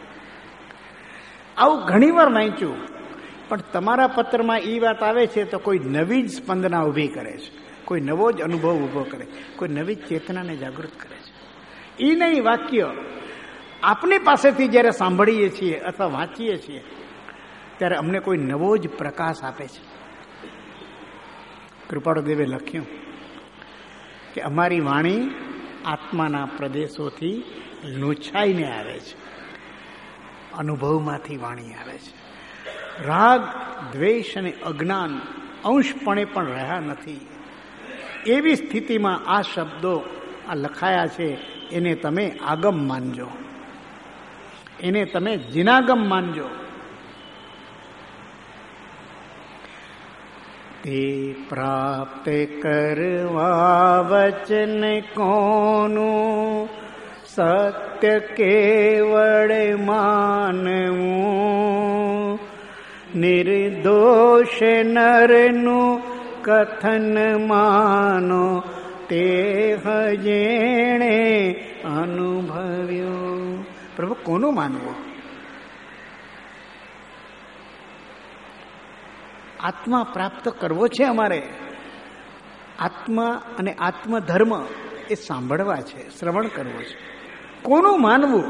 Speaker 1: આવું ઘણી વાર વાંચ્યું, પણ તમારા પત્રમાં એ વાત આવે છે તો કોઈ નવી જ સ્પંદના ઊભી કરે છે, કોઈ નવો જ અનુભવ ઊભો કરે, કોઈ નવી ચેતનાને જાગૃત કરે છે. એ નહીં વાક્ય આપની પાસેથી જ્યારે સાંભળીએ છીએ અથવા વાંચીએ છીએ ત્યારે અમને કોઈ નવો જ પ્રકાશ આપે છે. કૃપાળુદેવે લખ્યું કે અમારી વાણી આત્માના પ્રદેશોથી લૂછાઈને આવે છે, અનુભવમાંથી વાણી આવે છે. રાગ, દ્વેષ અને અજ્ઞાન અંશપણે પણ રહ્યા નથી. એવી સ્થિતિમાં આ શબ્દો આ લખાયા છે, એને તમે આગમ માનજો, એને તમે જીનાગમ માનજો. તે પ્રાપ્ત કરવા વચન કોનું, સત્ય કેવળ માનવું. નિર્દોષ નરનું કથન માનો, તે જેણે અનુભવ્યું. પ્રભુ કોનું માનવું? આત્મા પ્રાપ્ત કરવો છે અમારે. આત્મા અને આત્મધર્મ એ સાંભળવા છે, શ્રવણ કરવો છે. કોનું માનવું?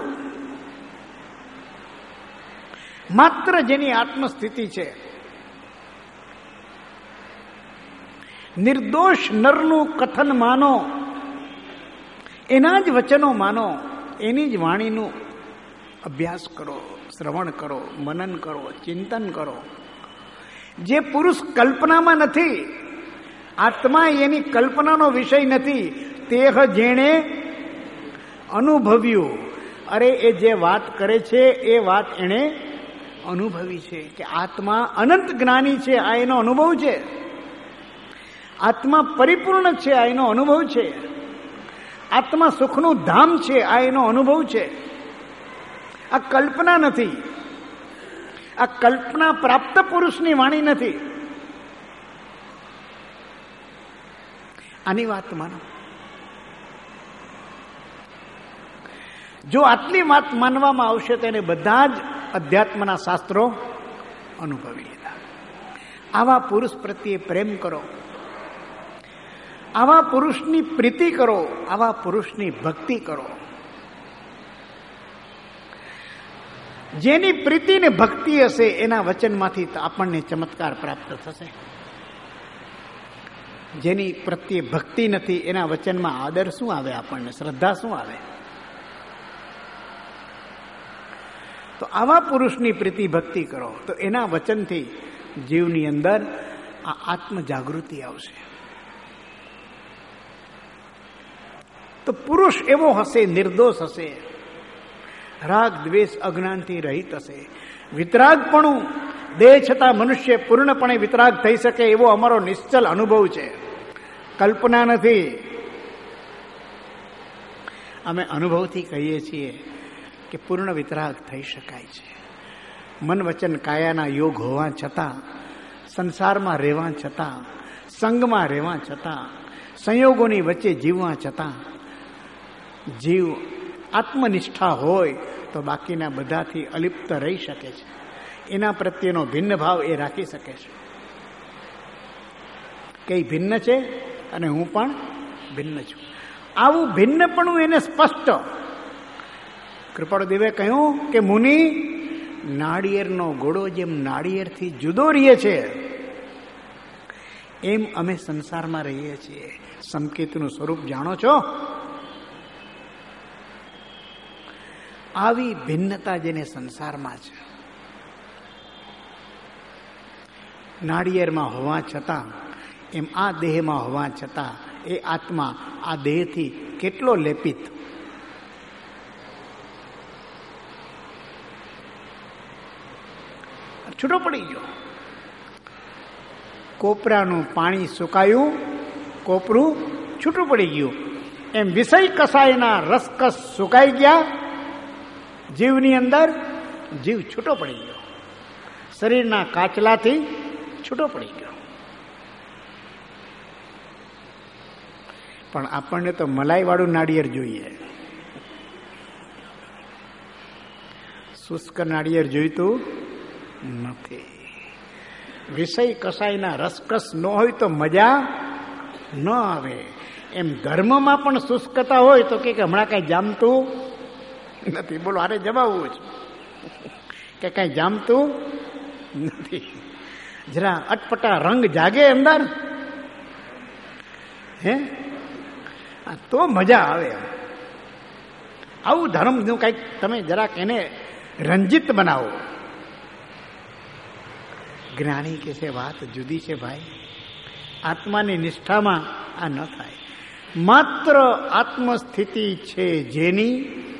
Speaker 1: માત્ર જેની આત્મસ્થિતિ છે. નિર્દોષ નરનું કથન માનો, એના જ વચનો માનો, એની જ વાણીનું અભ્યાસ કરો, શ્રવણ કરો, મનન કરો, ચિંતન કરો. જે પુરુષ કલ્પનામાં નથી, આત્મા એની કલ્પનાનો વિષય નથી, તે જેણે અનુભવ્યું. અરે એ જે વાત કરે છે એ વાત એણે અનુભવી છે કે આત્મા અનંત જ્ઞાની છે, આ એનો અનુભવ છે. આત્મા પરિપૂર્ણ છે, આ એનો અનુભવ છે. આત્મા સુખનું ધામ છે, આ એનો અનુભવ છે. આ કલ્પના નથી, આ કલ્પના પ્રાપ્ત પુરુષની વાણી નથી. આની વાત માનો. જો આટલી વાત માનવામાં આવશે તો એને બધા જ અધ્યાત્મના શાસ્ત્રો અનુભવી લીધા. આવા પુરુષ પ્રત્યે પ્રેમ કરો, આવા પુરુષની પ્રીતિ કરો, આવા પુરુષની ભક્તિ કરો. જેની પ્રીતિ ને ભક્તિ હશે એના વચનમાંથી આપણને ચમત્કાર પ્રાપ્ત થશે. જેની પ્રત્યે ભક્તિ નથી એના વચનમાં આદર શું આવે, આપણને શ્રદ્ધા શું આવે? તો આવા પુરુષની પ્રીતિ ભક્તિ કરો તો એના વચનથી જીવની અંદર આ આત્મ જાગૃતિ આવશે. તો પુરુષ એવો હશે, નિર્દોષ હશે, રાગ દ્વેષ અજ્ઞાનથી રહિત હશે. વિતરાગપણું દેહ છતાં મનુષ્ય પૂર્ણપણે વિતરાગ થઈ શકે એવો અમારો નિશ્ચલ અનુભવ છે, કલ્પના નથી. અમે અનુભવથી કહીએ છીએ કે પૂર્ણ વિતરાગ થઈ શકાય છે. મન વચન કાયાના યોગ હોવા છતાં, સંસારમાં રહેવા છતાં, સંગમાં રહેવા છતાં, સંયોગોની વચ્ચે જીવવા છતાં જીવ આત્મનિષ્ઠા હોય તો બાકીના બધાથી અલિપ્ત રહી શકે છે. એના પ્રત્યેનો ભિન્ન ભાવ એ રાખી શકે છે. કઈ ભિન્ન છે અને હું પણ ભિન્ન છું. આવું ભિન્નપણું એને સ્પષ્ટ. કૃપાળુદેવે કહ્યું કે મુનિ, નાળિયેરનો ગોળો જેમ નાળિયેરથી જુદો રહીએ છે એમ અમે સંસારમાં રહીએ છીએ. સંકેતનું સ્વરૂપ જાણો છો? આવી ભિન્નતા જેને સંસારમાં છે, નાળિયેરમાં હોવા છતાં એમ આ દેહમાં હોવા છતાં એ આત્મા આ દેહથી કેટલો લેપિત. છૂટો પડી ગયો. કોપરાનું પાણી સુકાયું, કોપરું છૂટું પડી ગયું. એમ વિષય કસાયના રસકસ સુકાઈ ગયા જીવની અંદર. જીવ છૂટો પડી ગયો, શરીરના કાચલાથી છૂટો પડી ગયો. પણ આપણને તો મલાઈવાળું નાળિયેર જોઈએ, શુષ્ક નાળિયેર જોઈતું નથી. વિષય કસાયના રસકસ ન હોય તો મજા ન આવે. એમ ધર્મમાં પણ શુષ્કતા હોય તો કે હમણાં કઈ જામતું નથી. બોલો, આરે જવાબવું છે કે કઈ જામતું નથી. જરા અટપટા રંગ જાગે અંદર, હે, તો મજા આવે. આવું ધર્મનું કંઈક તમે જરાક એને રંજિત બનાવો. જ્ઞાની કે છે વાત જુદી છે ભાઈ. આત્માની નિષ્ઠામાં આ ન થાય. માત્ર આત્મસ્થિતિ છે જેની,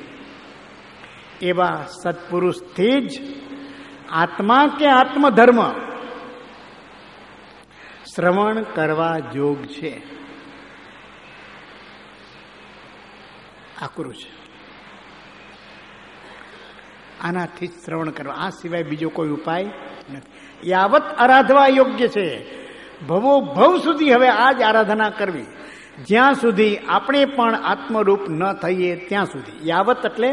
Speaker 1: એવા સત્પુરુષથી જ આત્મા કે આત્મધર્મ શ્રવણ કરવા યોગ છે. આકરું છે. આનાથી જ શ્રવણ કરવા, આ સિવાય બીજો કોઈ ઉપાય નથી. યાવત આરાધવા યોગ્ય છે. ભવો ભવ સુધી હવે આ જ આરાધના કરવી, જ્યાં સુધી આપણે પણ આત્મરૂપ ન થઈએ ત્યાં સુધી. યાવત એટલે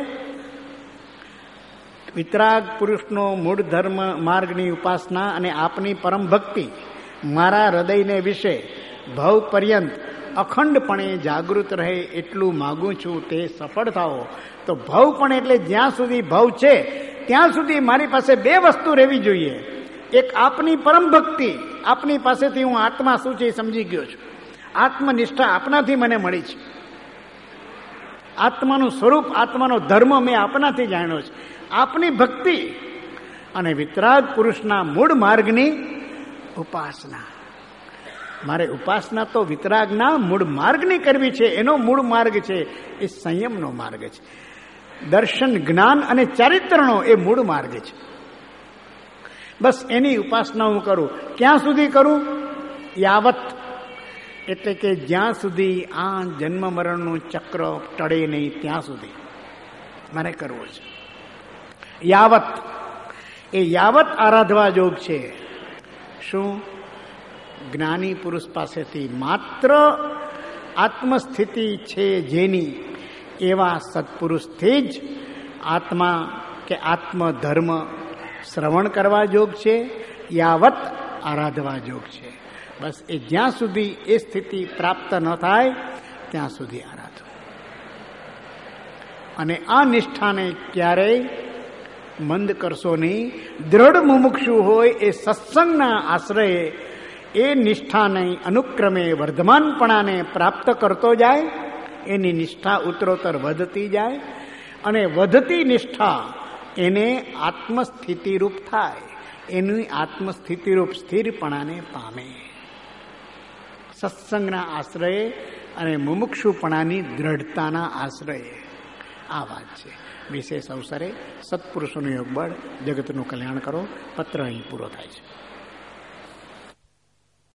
Speaker 1: વિતરાગ પુરુષનો મૂળ ધર્મ માર્ગની ઉપાસના અને આપની પરમ ભક્તિ મારા હૃદયને વિશે ભવ પર્યંત અખંડપણે જાગૃત રહે એટલું માગું છું, તે સફળ થાઓ. તો ભવ પણ એટલે જ્યાં સુધી ભવ છે ત્યાં સુધી મારી પાસે બે વસ્તુ રહેવી જોઈએ. એક આપની પરમ ભક્તિ આપની પાસેથી હું આત્મા શું છે એ સમજી ગયો છું. આત્મનિષ્ઠા આપનાથી મને મળી છે. આત્માનું સ્વરૂપ, આત્માનો ધર્મ મેં આપનાથી જાણ્યો છે. આપની ભક્તિ અને વિતરાગ પુરુષના મૂળ માર્ગની ઉપાસના. મારે ઉપાસના તો વિતરાગના મૂળ માર્ગની કરવી છે. એનો મૂળ માર્ગ છે એ સંયમનો માર્ગ છે. દર્શન, જ્ઞાન અને ચારિત્રનો એ મૂળ માર્ગ છે. બસ એની ઉપાસના હું કરું. ક્યાં સુધી કરું? યાવત, એટલે કે જ્યાં સુધી આ જન્મ મરણનું ચક્ર ટળે નહીં ત્યાં સુધી મારે કરવો છે. યાવત, એ યાવત આરાધવા યોગ છે. શું? જ્ઞાની પુરુષ પાસેથી માત્ર આત્મસ્થિતિ છે જેની, એવા સત્પુરુષથી જ આત્મા કે આત્મધર્મ શ્રવણ કરવા યોગ છે. યાવત આરાધવા યોગ છે. બસ એ જ્યાં સુધી એ સ્થિતિ પ્રાપ્ત ન થાય ત્યાં સુધી આરાધો. અને આ નિષ્ઠાને ક્યારેય મંદ કરશો નહીં. દ્રઢ મુમુક્ષુ હોય એ સત્સંગના આશ્રયે એ નિષ્ઠાને અનુક્રમે વર્ધમાનપણાને પ્રાપ્ત કરતો જાય. એની નિષ્ઠા ઉત્તરોત્તર વધતી જાય અને વધતી નિષ્ઠા એને આત્મસ્થિતિરૂપ થાય. એની આત્મસ્થિતિરૂપ સ્થિરપણાને પામે. સત્સંગના આશ્રયે અને મુમુક્ષુપણાની દ્રઢતાના આશ્રયે. આ વાત છે. વિશેષ અવસરે સત્પુરુષોનું યોગબળ, જગતનું કલ્યાણ કરો. પત્ર અહીં પૂરો થાય છે.